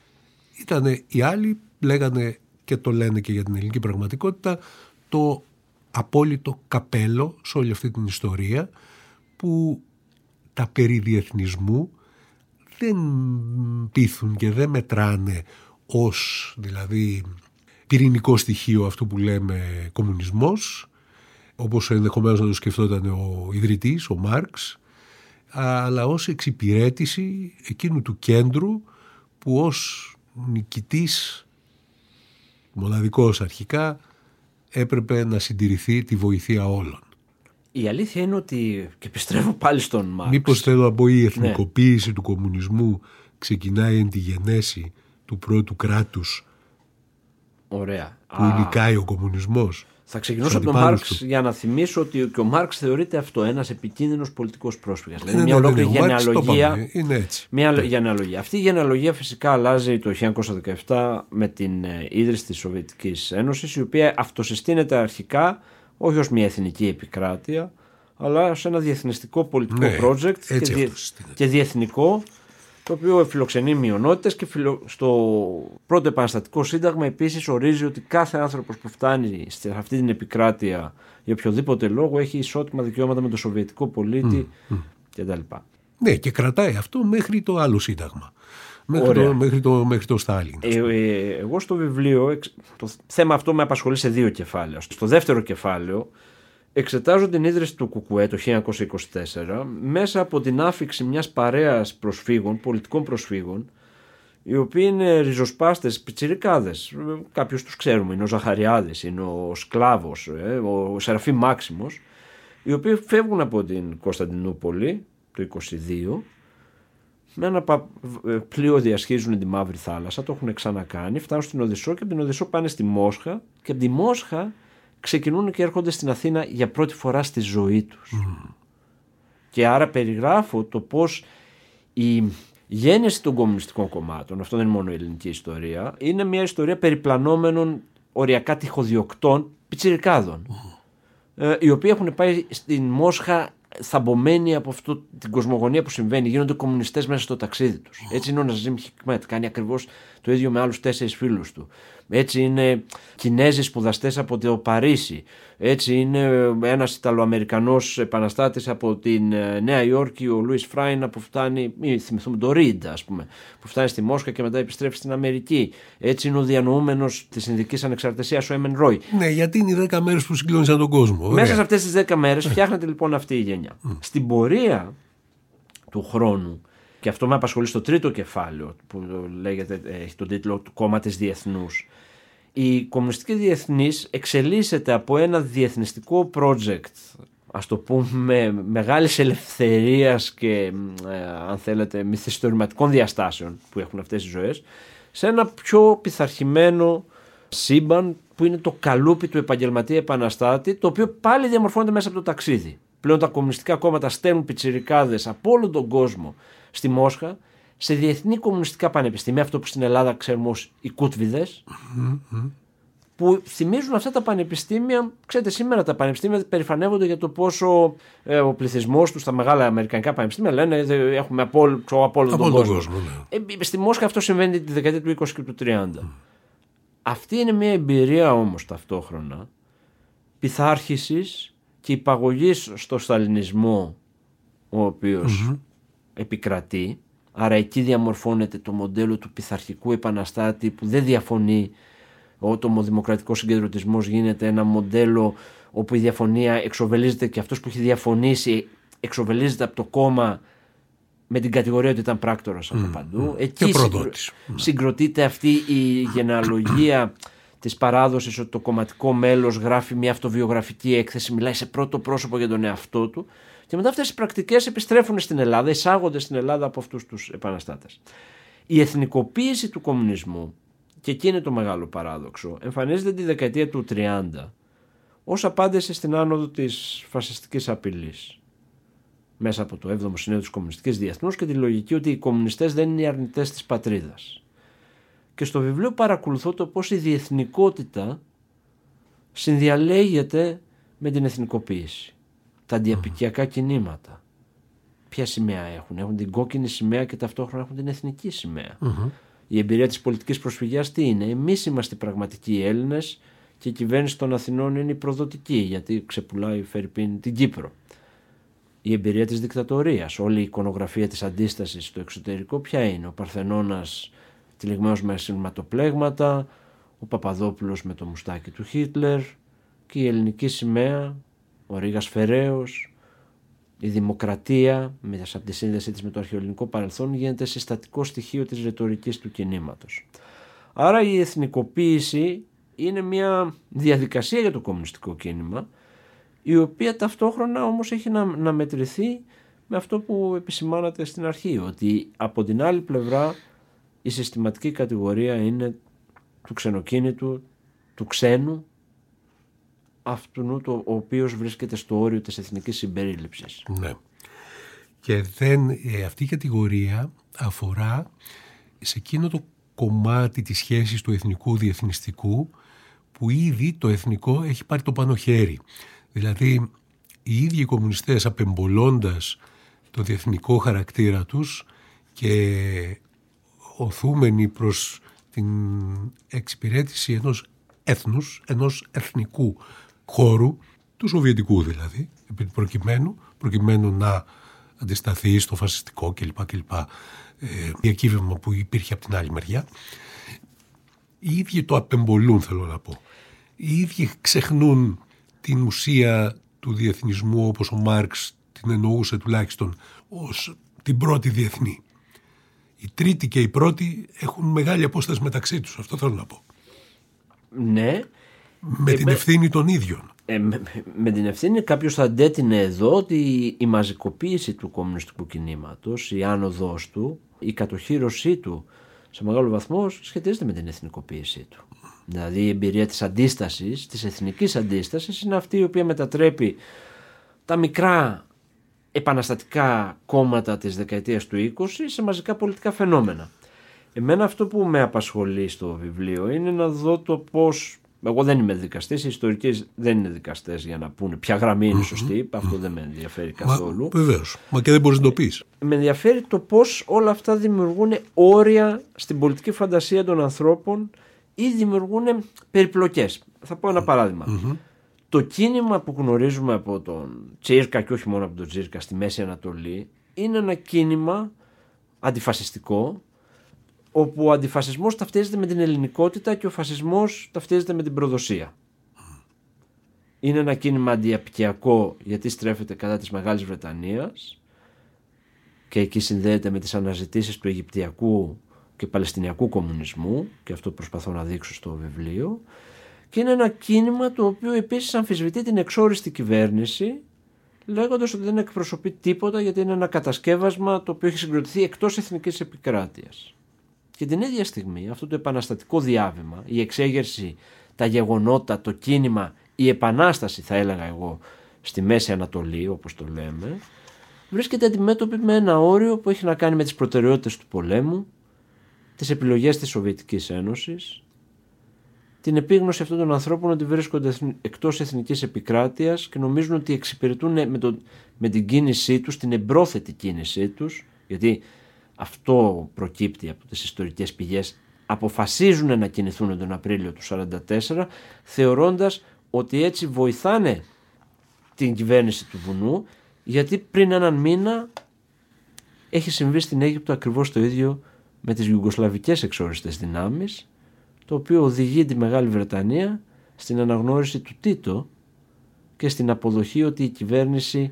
A: Ήτανε οι άλλοι, λέγανε και το λένε και για την ελληνική πραγματικότητα, το απόλυτο καπέλο σε όλη αυτή την ιστορία, που τα περί διεθνισμού δεν πείθουν και δεν μετράνε ως δηλαδή πυρηνικό στοιχείο αυτού που λέμε κομμουνισμός, όπως ενδεχομένως να το σκεφτόταν ο ιδρυτής, ο Μάρξ, αλλά ως εξυπηρέτηση εκείνου του κέντρου που ως νικητής, μοναδικός αρχικά, έπρεπε να συντηρηθεί τη βοηθεία όλων.
B: Η αλήθεια είναι ότι, και επιστρέφω πάλι στον Μάρξ,
A: μήπως θέλω να πω η εθνικοποίηση ναι. του κομμουνισμού ξεκινάει εν τη γενέση του πρώτου κράτους.
B: Ωραία.
A: Που νικάει ο κομμουνισμός.
B: Θα ξεκινήσω από τον Μάρξ του. Για να θυμίσω ότι και ο Μάρξ θεωρείται αυτό, ένας επικίνδυνος πολιτικός πρόσφυγας. Δηλαδή, ναι, μια ναι, ολόκληρη ναι, ναι, γενεαλογία.
A: Είναι έτσι.
B: Μια ναι. γενεαλογία. Αυτή η γενεαλογία φυσικά αλλάζει το χίλια εννιακόσια δεκαεπτά με την ίδρυση της Σοβιετικής Ένωσης, η οποία αυτοσυστήνεται αρχικά όχι ως μια εθνική επικράτεια, αλλά σε ένα διεθνιστικό πολιτικό ναι, project και, διε... και διεθνικό, το οποίο φιλοξενεί μειονότητες και φιλο... στο πρώτο επαναστατικό σύνταγμα επίσης ορίζει ότι κάθε άνθρωπος που φτάνει σε αυτή την επικράτεια για οποιοδήποτε λόγο έχει ισότιμα δικαιώματα με τον σοβιετικό πολίτη mm, mm. κτλ.
A: Ναι, και κρατάει αυτό μέχρι το άλλο σύνταγμα. Μέχρι το, μέχρι, το, μέχρι το Στάλιν.
B: Ε, ε, εγώ στο βιβλίο, το θέμα αυτό με απασχολεί σε δύο κεφάλαια. Στο δεύτερο κεφάλαιο εξετάζω την ίδρυση του Κουκουέ το χίλια εννιακόσια είκοσι τέσσερα μέσα από την άφιξη μιας παρέας προσφύγων, πολιτικών προσφύγων, οι οποίοι είναι ριζοσπάστες πιτσιρικάδες. Κάποιους τους ξέρουμε, είναι ο Ζαχαριάδης, είναι ο Σκλάβος, ο Σεραφείμ Μάξιμος, οι οποίοι φεύγουν από την Κωνσταντινούπολη το είκοσι δύο, με ένα πλοίο διασχίζουν τη Μαύρη Θάλασσα, το έχουν ξανακάνει, φτάνουν στην Οδυσσό και από την Οδυσσό πάνε στη Μόσχα και από τη Μόσχα ξεκινούν και έρχονται στην Αθήνα για πρώτη φορά στη ζωή τους. Mm. Και άρα περιγράφω το πώς η γέννηση των κομμουνιστικών κομμάτων, αυτό δεν είναι μόνο η ελληνική ιστορία, είναι μια ιστορία περιπλανόμενων οριακά τυχοδιοκτών πιτσιρικάδων, mm. ε, οι οποίοι έχουν πάει στην Μόσχα θαμπομένοι από αυτή την κοσμογονία που συμβαίνει, γίνονται κομμουνιστές μέσα στο ταξίδι τους. Mm. Έτσι είναι ο Ναζίμ Χικμέτ, κάνει ακριβώς το ίδιο με άλλους τέσσερις φίλους του. Έτσι είναι Κινέζοι σπουδαστές από το Παρίσι. Έτσι είναι ένας Ιταλοαμερικανός επαναστάτης από την Νέα Υόρκη, ο Λούις Φράιν, που φτάνει, μη θυμηθούμε το Ρίντ, ας πούμε, που φτάνει στη Μόσχα και μετά επιστρέφει στην Αμερική. Έτσι είναι ο διανοούμενος της Ινδικής Ανεξαρτησίας, ο Έμεν Ρόι.
A: Ναι, γιατί είναι οι δέκα μέρες που συγκλώνησαν τον κόσμο. Ωραία.
B: Μέσα σε αυτές τις δέκα μέρες φτιάχνεται λοιπόν αυτή η γενιά. Στην πορεία του χρόνου, και αυτό με απασχολεί στο τρίτο κεφάλαιο, που λέγεται, έχει τον τίτλο του «Κόμμα της Διεθνούς». Η Κομμουνιστική Διεθνής εξελίσσεται από ένα διεθνιστικό project, ας το πούμε, μεγάλης ελευθερίας και ε, αν θέλετε μυθιστορηματικών διαστάσεων που έχουν αυτές οι ζωές, σε ένα πιο πειθαρχημένο σύμπαν που είναι το καλούπι του επαγγελματία επαναστάτη, το οποίο πάλι διαμορφώνεται μέσα από το ταξίδι. Πλέον τα κομμουνιστικά κόμματα στέλνουν πιτσιρικάδες από όλο τον κόσμο στη Μόσχα, σε διεθνή κομμουνιστικά πανεπιστήμια, αυτό που στην Ελλάδα ξέρουμε ως οι κούτβιδες, mm-hmm. που θυμίζουν αυτά τα πανεπιστήμια. Ξέρετε, σήμερα τα πανεπιστήμια περηφανεύονται για το πόσο ε, ο πληθυσμός τους στα μεγάλα αμερικανικά πανεπιστήμια λένε έχουμε από όλο, από όλο τον κόσμο. κόσμο ναι. ε, στη Μόσχα αυτό συμβαίνει τη δεκαετία του είκοσι και του τριάντα. Mm. Αυτή είναι μια εμπειρία όμως ταυτόχρονα πειθάρχησης και υπαγωγής στο σταλινισμό, ο οποίος mm-hmm. επικρατεί. Άρα εκεί διαμορφώνεται το μοντέλο του πειθαρχικού επαναστάτη που δεν διαφωνεί. Ο δημοκρατικός συγκεντρωτισμός γίνεται ένα μοντέλο όπου η διαφωνία εξοβελίζεται και αυτός που έχει διαφωνήσει εξοβελίζεται από το κόμμα με την κατηγορία ότι ήταν πράκτορας από mm, παντού. Mm, εκεί συγκρο... συγκροτείται αυτή η γενεαλογία της παράδοσης ότι το κομματικό μέλος γράφει μια αυτοβιογραφική έκθεση, μιλάει σε πρώτο πρόσωπο για τον εαυτό του. Και μετά αυτές οι πρακτικές επιστρέφουν στην Ελλάδα, εισάγονται στην Ελλάδα από αυτούς τους επαναστάτες. Η εθνικοποίηση του κομμουνισμού, και εκεί είναι το μεγάλο παράδοξο, εμφανίζεται τη δεκαετία του τριάντα ως απάντηση στην άνοδο της φασιστικής απειλής μέσα από το έβδομο Συνέδριο της Κομμουνιστικής Διεθνούς και τη λογική ότι οι κομμουνιστές δεν είναι οι αρνητές της πατρίδας. Και στο βιβλίο παρακολουθώ το πώς η διεθνικότητα συνδιαλέγεται με την εθνικοποίηση. Τα αντιαπικιακά κινήματα. Ποια σημαία έχουν? Έχουν την κόκκινη σημαία και ταυτόχρονα έχουν την εθνική σημαία. Mm-hmm. Η εμπειρία της πολιτικής προσφυγιάς τι είναι? Εμείς είμαστε πραγματικοί Έλληνες και η κυβέρνηση των Αθηνών είναι η προδοτική, γιατί ξεπουλάει φερειπίν την Κύπρο. Η εμπειρία της δικτατορίας, όλη η εικονογραφία της αντίστασης στο εξωτερικό ποια είναι? Ο Παρθενώνας τυλιγμένος με σειρματοπλέγματα, ο Παπαδόπουλος με το μουστάκι του Χίτλερ και η ελληνική σημαία, ο Ρήγας Φεραίος, η δημοκρατία, μέσα από τη σύνδεση της με το αρχαιοελληνικό παρελθόν, γίνεται συστατικό στοιχείο της ρητορικής του κινήματος. Άρα η εθνικοποίηση είναι μια διαδικασία για το κομμουνιστικό κίνημα, η οποία ταυτόχρονα όμως έχει να, να μετρηθεί με αυτό που επισημάνατε στην αρχή, ότι από την άλλη πλευρά η συστηματική κατηγορία είναι του ξενοκίνητου, του ξένου, αυτού το ο οποίος βρίσκεται στο όριο της εθνικής συμπερίληψης.
A: Ναι. Και δεν, ε, αυτή η κατηγορία αφορά σε εκείνο το κομμάτι της σχέσης του εθνικού διεθνιστικού που ήδη το εθνικό έχει πάρει το πάνω χέρι. Δηλαδή οι ίδιοι οι κομμουνιστές απεμπολώντας το διεθνικό χαρακτήρα τους και οθούμενοι προς την εξυπηρέτηση ενός έθνους, ενός εθνικού χώρου, του σοβιετικού δηλαδή, προκειμένου, προκειμένου να αντισταθεί στο φασιστικό κλπ. κλπ. Ε, διακύβευμα που υπήρχε από την άλλη μεριά. Οι ίδιοι το απεμπολούν, θέλω να πω. Οι ίδιοι ξεχνούν την ουσία του διεθνισμού όπως ο Μάρξ την εννοούσε τουλάχιστον ως την πρώτη διεθνή. Η τρίτη και η πρώτη έχουν μεγάλη απόσταση μεταξύ τους, αυτό θέλω να πω.
B: Ναι.
A: Με ε, την με... ευθύνη των ίδιων.
B: Ε, με, με την ευθύνη κάποιος θα αντέτεινε εδώ ότι η μαζικοποίηση του κομμουνιστικού κινήματος, η άνοδός του, η κατοχύρωσή του σε μεγάλο βαθμό σχετίζεται με την εθνικοποίησή του. Δηλαδή η εμπειρία της αντίστασης, της εθνικής αντίστασης, είναι αυτή η οποία μετατρέπει τα μικρά επαναστατικά κόμματα της δεκαετίας του είκοσι σε μαζικά πολιτικά φαινόμενα. Εμένα αυτό που με απασχολεί στο βιβλίο είναι να δω το πώς. Εγώ δεν είμαι δικαστής, οι ιστορικοί δεν είναι δικαστές για να πούνε ποια γραμμή είναι σωστή, mm-hmm. αυτό δεν με ενδιαφέρει καθόλου.
A: Μα, βεβαίως, μα και δεν μπορείς να το πεις.
B: Με ενδιαφέρει το πώς όλα αυτά δημιουργούν όρια στην πολιτική φαντασία των ανθρώπων ή δημιουργούν περιπλοκές. Θα πω ένα παράδειγμα. Mm-hmm. Το κίνημα που γνωρίζουμε από τον Τσίρκα και όχι μόνο από τον Τσίρκα στη Μέση Ανατολή είναι ένα κίνημα αντιφασιστικό, όπου ο αντιφασισμός ταυτίζεται με την ελληνικότητα και ο φασισμός ταυτίζεται με την προδοσία. Είναι ένα κίνημα αντιαπικιακό γιατί στρέφεται κατά της Μεγάλης Βρετανίας και εκεί συνδέεται με τις αναζητήσεις του Αιγυπτιακού και Παλαιστινιακού κομμουνισμού, και αυτό προσπαθώ να δείξω στο βιβλίο, και είναι ένα κίνημα το οποίο επίσης αμφισβητεί την εξόριστη κυβέρνηση, λέγοντας ότι δεν εκπροσωπεί τίποτα γιατί είναι ένα κατασκεύασμα το οποίο έχει συγκροτηθεί εκτός εθνικής επικράτειας. Και την ίδια στιγμή αυτό το επαναστατικό διάβημα, η εξέγερση, τα γεγονότα, το κίνημα, η επανάσταση θα έλεγα εγώ στη Μέση Ανατολή όπως το λέμε, βρίσκεται αντιμέτωπη με ένα όριο που έχει να κάνει με τις προτεραιότητες του πολέμου, τις επιλογές της Σοβιετικής Ένωσης, την επίγνωση αυτών των ανθρώπων ότι βρίσκονται εκτός εθνικής επικράτειας και νομίζουν ότι εξυπηρετούν με, το, με την κίνησή τους, την εμπρόθετη κίνησή τους, γιατί αυτό προκύπτει από τις ιστορικές πηγές, αποφασίζουν να κινηθούν τον Απρίλιο του χίλια εννιακόσια σαράντα τέσσερα, θεωρώντας ότι έτσι βοηθάνε την κυβέρνηση του βουνού, γιατί πριν έναν μήνα έχει συμβεί στην Αίγυπτο ακριβώς το ίδιο με τις Ιουγκοσλαβικές εξόριστες δυνάμεις, το οποίο οδηγεί τη Μεγάλη Βρετανία στην αναγνώριση του Τίτο και στην αποδοχή ότι η κυβέρνηση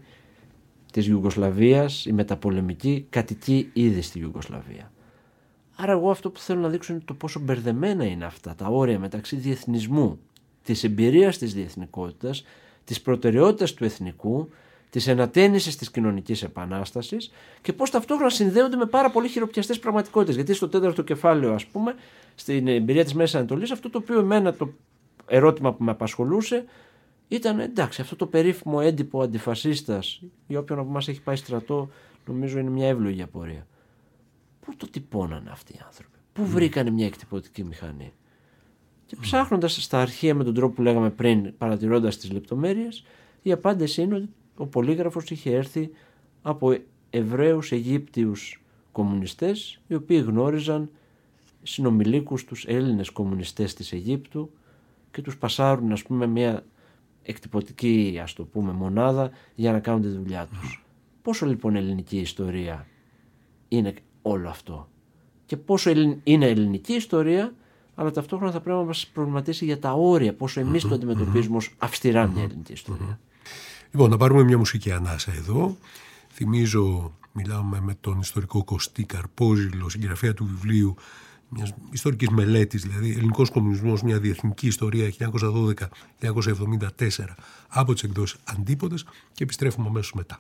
B: της Ιουγκοσλαβίας, η μεταπολεμική, κατοικεί ήδη στη Ιουγκοσλαβία. Άρα εγώ αυτό που θέλω να δείξω είναι το πόσο μπερδεμένα είναι αυτά τα όρια μεταξύ διεθνισμού, της εμπειρίας της διεθνικότητας, της προτεραιότητας του εθνικού, της ενατένισης της κοινωνικής επανάστασης και πώς ταυτόχρονα συνδέονται με πάρα πολύ χειροπιαστές πραγματικότητες. Γιατί στο τέταρτο κεφάλαιο, ας πούμε, στην εμπειρία της Μέσης Ανατολής, αυτό το οποίο εμένα το ερώτημα που με απασχολούσε ήταν εντάξει, αυτό το περίφημο έντυπο αντιφασίστας, για όποιον από εμάς έχει πάει στρατό, νομίζω είναι μια εύλογη απορία. Πού το τυπώνανε αυτοί οι άνθρωποι, πού βρήκανε μια εκτυπωτική μηχανή. Και ψάχνοντας στα αρχεία με τον τρόπο που λέγαμε πριν, παρατηρώντας τις λεπτομέρειες, η απάντηση είναι ότι ο πολύγραφος είχε έρθει από Εβραίους Αιγύπτιους κομμουνιστές, οι οποίοι γνώριζαν συνομιλίκους τους Έλληνες κομμουνιστές της Αιγύπτου και τους πασάρουν, ας πούμε, μια εκτυπωτική, ας το πούμε, μονάδα για να κάνουν τη δουλειά τους. Mm. Πόσο λοιπόν ελληνική ιστορία είναι όλο αυτό και πόσο είναι ελληνική ιστορία, αλλά ταυτόχρονα θα πρέπει να μας προβληματίσει για τα όρια, πόσο εμείς mm-hmm. το αντιμετωπίζουμε ως αυστηρά μια ελληνική ιστορία.
A: Mm-hmm. Λοιπόν, να πάρουμε μια μουσική ανάσα εδώ. Θυμίζω, μιλάμε με τον ιστορικό Κωστή Καρπόζηλο, συγγραφέα του βιβλίου μιας ιστορικής μελέτης, δηλαδή ελληνικός κομμουνισμός, μια διεθνική ιστορία χίλια εννιακόσια δώδεκα με χίλια εννιακόσια εβδομήντα τέσσερα από τις εκδόσεις Αντίποδες, και επιστρέφουμε αμέσως μετά.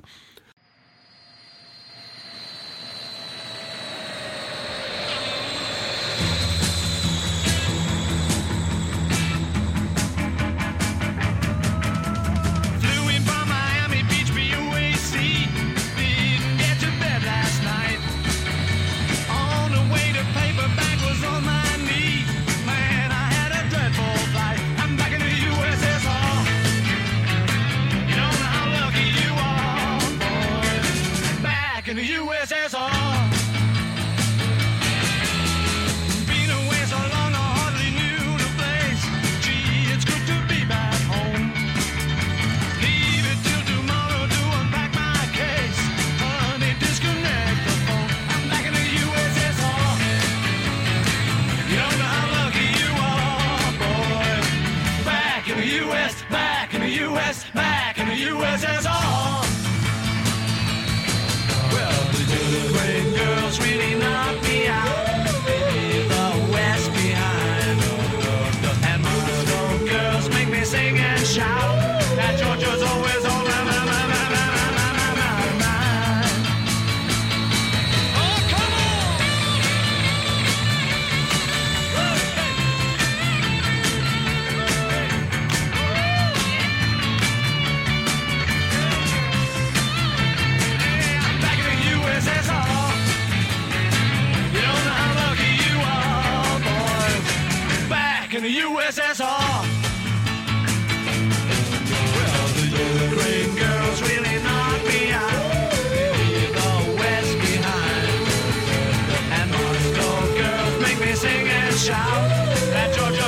C: Shout that Georgia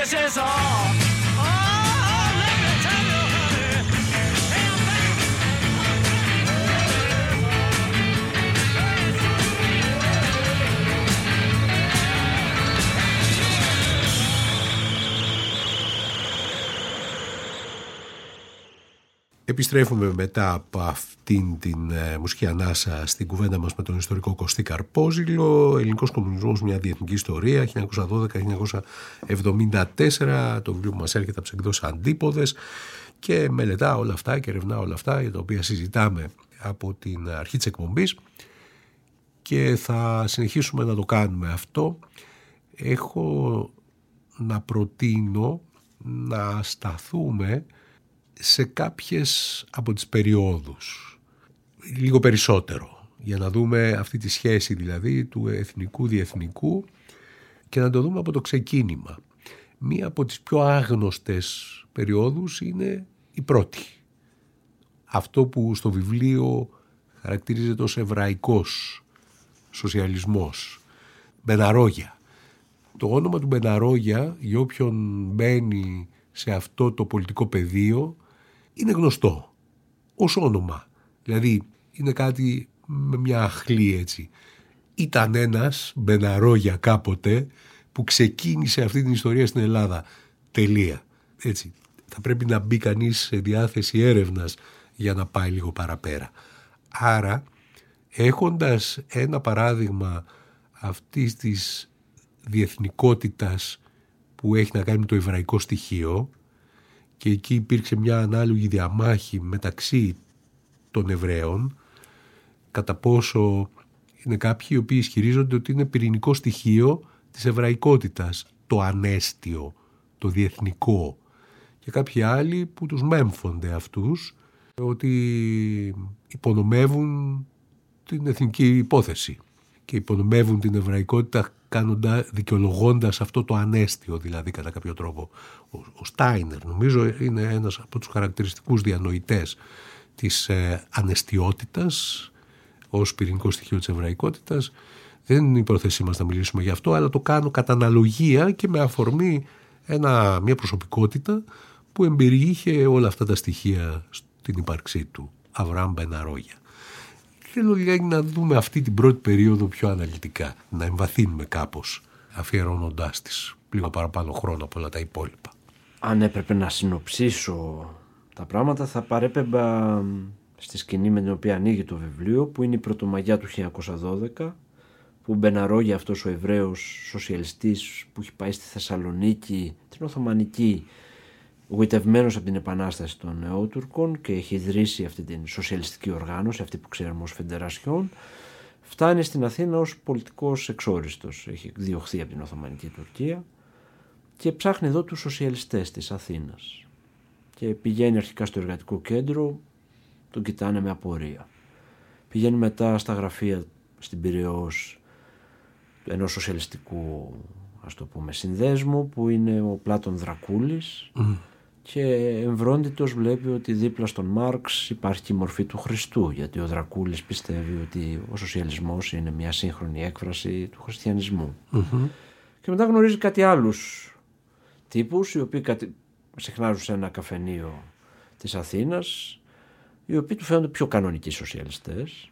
C: this is all. Oh, let me tell you, honey.
A: Επιστρέφουμε μετά από αυτήν την ε, μουσική ανάσα στην κουβέντα μας με τον ιστορικό Κωστή Καρπόζηλο. Ελληνικός κομμουνισμός, μια διεθνική ιστορία, χίλια εννιακόσια δώδεκα με χίλια εννιακόσια εβδομήντα τέσσερα, το βιβλίο που μας έρχεται από τις εκδόσεις Αντίποδες, και μελετά όλα αυτά και ερευνά όλα αυτά για τα οποία συζητάμε από την αρχή της εκπομπής, και θα συνεχίσουμε να το κάνουμε αυτό. Έχω να προτείνω να σταθούμε σε κάποιες από τις περιόδους λίγο περισσότερο, για να δούμε αυτή τη σχέση δηλαδή του εθνικού διεθνικού και να το δούμε από το ξεκίνημα. Μία από τις πιο άγνωστες περιόδους είναι η πρώτη, αυτό που στο βιβλίο χαρακτηρίζεται ως εβραϊκός σοσιαλισμός, Μπεναρόγια. Το όνομα του Μπεναρόγια, για όποιον μπαίνει σε αυτό το πολιτικό πεδίο, είναι γνωστό ως όνομα. Δηλαδή είναι κάτι με μια αχλή έτσι. Ήταν ένας Μπεναρόγια κάποτε που ξεκίνησε αυτή την ιστορία στην Ελλάδα. Τελεία. Έτσι. Θα πρέπει να μπει κανείς σε διάθεση έρευνας για να πάει λίγο παραπέρα. Άρα, έχοντας ένα παράδειγμα αυτής της διεθνικότητας που έχει να κάνει με το εβραϊκό στοιχείο, και εκεί υπήρξε μια ανάλογη διαμάχη μεταξύ των Εβραίων, κατά πόσο είναι κάποιοι οι οποίοι ισχυρίζονται ότι είναι πυρηνικό στοιχείο της εβραϊκότητας το ανέστιο, το διεθνικό, και κάποιοι άλλοι που τους μέμφονται αυτούς ότι υπονομεύουν την εθνική υπόθεση και υπονομεύουν την εβραϊκότητα, κάνοντα, δικαιολογώντας αυτό το ανέστιο δηλαδή κατά κάποιο τρόπο. Ο, ο Στάινερ νομίζω είναι ένας από τους χαρακτηριστικούς διανοητές της ε, ανεστιότητας ως πυρηνικό στοιχείο της εβραϊκότητας. Δεν είναι η πρόθεσή μας να μιλήσουμε γι' αυτό, αλλά το κάνω κατά αναλογία και με αφορμή ένα, μια προσωπικότητα που εμπεριείχε όλα αυτά τα στοιχεία στην ύπαρξή του, Αβραάμ Μπεναρόγια. Θέλω λίγα να δούμε αυτή την πρώτη περίοδο πιο αναλυτικά, να εμβαθύνουμε κάπως, αφιερώνοντάς της λίγο παραπάνω χρόνο από όλα τα υπόλοιπα.
B: Αν έπρεπε να συνοψίσω τα πράγματα, θα παρέπεμπα στη σκηνή με την οποία ανοίγει το βιβλίο, που είναι η Πρωτομαγιά του χίλια εννιακόσια δώδεκα, που Μπεναρόγια, αυτός ο Εβραίος σοσιαλιστής που έχει πάει στη Θεσσαλονίκη, την Οθωμανική, γοητευμένος από την Επανάσταση των Νεότουρκων και έχει ιδρύσει αυτή την σοσιαλιστική οργάνωση, αυτή που ξέρουμε ως Φεντερασιόν, φτάνει στην Αθήνα ως πολιτικός εξόριστος. Έχει διωχθεί από την Οθωμανική Τουρκία και ψάχνει εδώ τους σοσιαλιστές της Αθήνας. Και πηγαίνει αρχικά στο εργατικό κέντρο, τον κοιτάνε με απορία. Πηγαίνει μετά στα γραφεία στην Πειραιώς ενός σοσιαλιστικού, ας το πούμε, συνδέσμου, που είναι ο Πλάτων Δρακούλης, mm. και εμβρόντιτος βλέπει ότι δίπλα στον Μάρξ υπάρχει και η μορφή του Χριστού, γιατί ο Δρακούλης πιστεύει ότι ο σοσιαλισμός είναι μια σύγχρονη έκφραση του χριστιανισμού. Mm-hmm. Και μετά γνωρίζει κάτι άλλους τύπους, οι οποίοι κατη... συχνάζουν σε ένα καφενείο της Αθήνας, οι οποίοι του φαίνονται πιο κανονικοί σοσιαλιστές,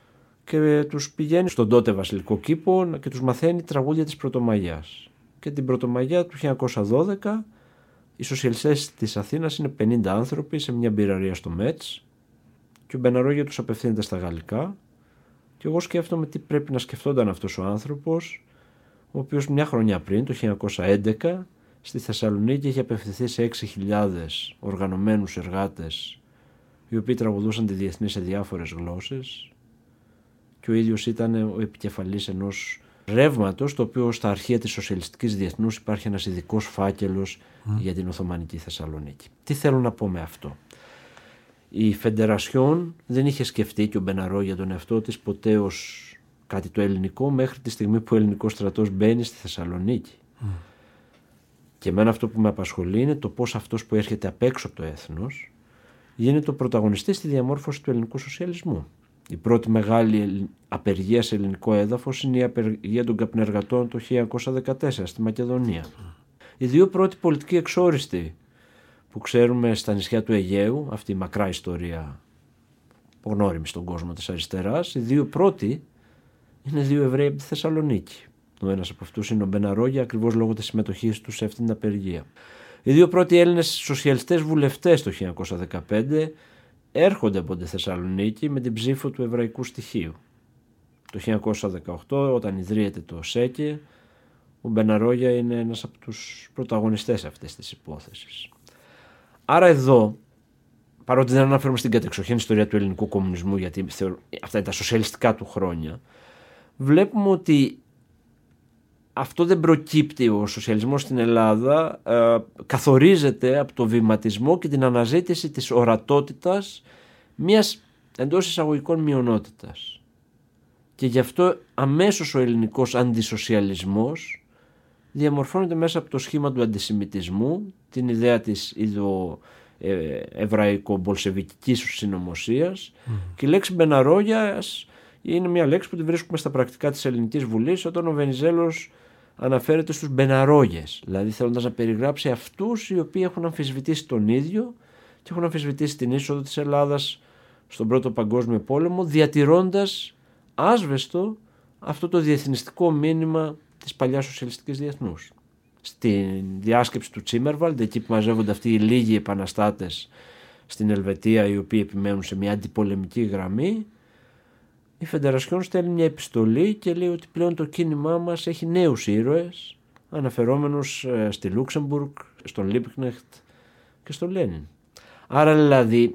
B: και τους πηγαίνει στον τότε βασιλικό κήπο και τους μαθαίνει τραγούδια της Πρωτομαγιάς. Και την Πρωτομαγιά του χίλια εννιακόσια δώδεκα οι σοσιαλιστές της Αθήνας είναι πενήντα άνθρωποι σε μια μπειραρία στο Μέτς, και ο Μπεναρόγια τους απευθύνεται στα γαλλικά, και εγώ σκέφτομαι τι πρέπει να σκεφτόταν αυτός ο άνθρωπος, ο οποίος μια χρονιά πριν, το χίλια εννιακόσια έντεκα, στη Θεσσαλονίκη είχε απευθυνθεί σε έξι χιλιάδες οργανωμένους εργάτες, οι οποίοι τραγουδούσαν τη διεθνή σε διάφορες γλώσσες, και ο ίδιος ήταν ο επικεφαλής ενός ρεύματος, το οποίο στα αρχεία της σοσιαλιστικής διεθνούς υπάρχει ένας ειδικός φάκελος mm. για την Οθωμανική Θεσσαλονίκη. Τι θέλω να πω με αυτό? Η Φεντερασιόν δεν είχε σκεφτεί, και ο Μπεναρόγια, τον εαυτό της ποτέ ως κάτι το ελληνικό, μέχρι τη στιγμή που ο ελληνικός στρατός μπαίνει στη Θεσσαλονίκη. Mm. Και εμένα αυτό που με απασχολεί είναι το πώς αυτός που έρχεται απ' έξω από το έθνος γίνεται ο πρωταγωνιστής στη διαμόρφωση του ελληνικού σοσιαλισμού. Η πρώτη μεγάλη απεργία σε ελληνικό έδαφος είναι η απεργία των καπνεργατών το χίλια εννιακόσια δεκατέσσερα στη Μακεδονία. Οι δύο πρώτοι πολιτικοί εξόριστοι που ξέρουμε στα νησιά του Αιγαίου, αυτή η μακρά ιστορία γνώριμη στον κόσμο της αριστεράς, οι δύο πρώτοι είναι δύο Εβραίοι από τη Θεσσαλονίκη. Ο ένας από αυτούς είναι ο Μπεναρόγια, ακριβώς λόγω της συμμετοχής του σε αυτήν την απεργία. Οι δύο πρώτοι Έλληνες σοσιαλιστές βουλευτές το χίλια εννιακόσια δεκαπέντε έρχονται από τη Θεσσαλονίκη με την ψήφο του εβραϊκού στοιχείου. Το χίλια εννιακόσια δεκαοκτώ, όταν ιδρύεται το ΣΕΚΕ, ο Μπεναρόγια είναι ένας από τους πρωταγωνιστές αυτής της υπόθεσης. Άρα εδώ, παρότι δεν αναφέρομαι στην κατεξοχήν ιστορία του ελληνικού κομμουνισμού, γιατί αυτά είναι τα σοσιαλιστικά του χρόνια, βλέπουμε ότι αυτό δεν προκύπτει, ο σοσιαλισμός στην Ελλάδα ε, καθορίζεται από το βηματισμό και την αναζήτηση της ορατότητας μιας εντός εισαγωγικών μειονότητας. Και γι' αυτό αμέσως ο ελληνικός αντισοσιαλισμός διαμορφώνεται μέσα από το σχήμα του αντισημιτισμού, την ιδέα της ιδο, ε, εβραϊκο-μπολσεβικικής συνωμοσίας mm. και η λέξη Μπεναρόγιας είναι μια λέξη που τη βρίσκουμε στα πρακτικά της Ελληνικής Βουλής όταν ο Βενιζέλος αναφέρεται στους Μπεναρόγιες, δηλαδή θέλοντας να περιγράψει αυτούς οι οποίοι έχουν αμφισβητήσει τον ίδιο και έχουν αμφισβητήσει την είσοδο της Ελλάδας στον Πρώτο Παγκόσμιο Πόλεμο, διατηρώντας άσβεστο αυτό το διεθνιστικό μήνυμα της παλιάς σοσιαλιστικής διεθνούς. Στην διάσκεψη του Τσίμερβαλντ, εκεί που μαζεύονται αυτοί οι λίγοι επαναστάτες στην Ελβετία οι οποίοι επιμένουν σε μια αντιπολεμική γραμμή, η Φεντερασιόν στέλνει μια επιστολή και λέει ότι πλέον το κίνημά μας έχει νέους ήρωες, αναφερόμενους στη Λούξεμπουργκ, στον Λίπκνεχτ και στον Λένιν. Άρα δηλαδή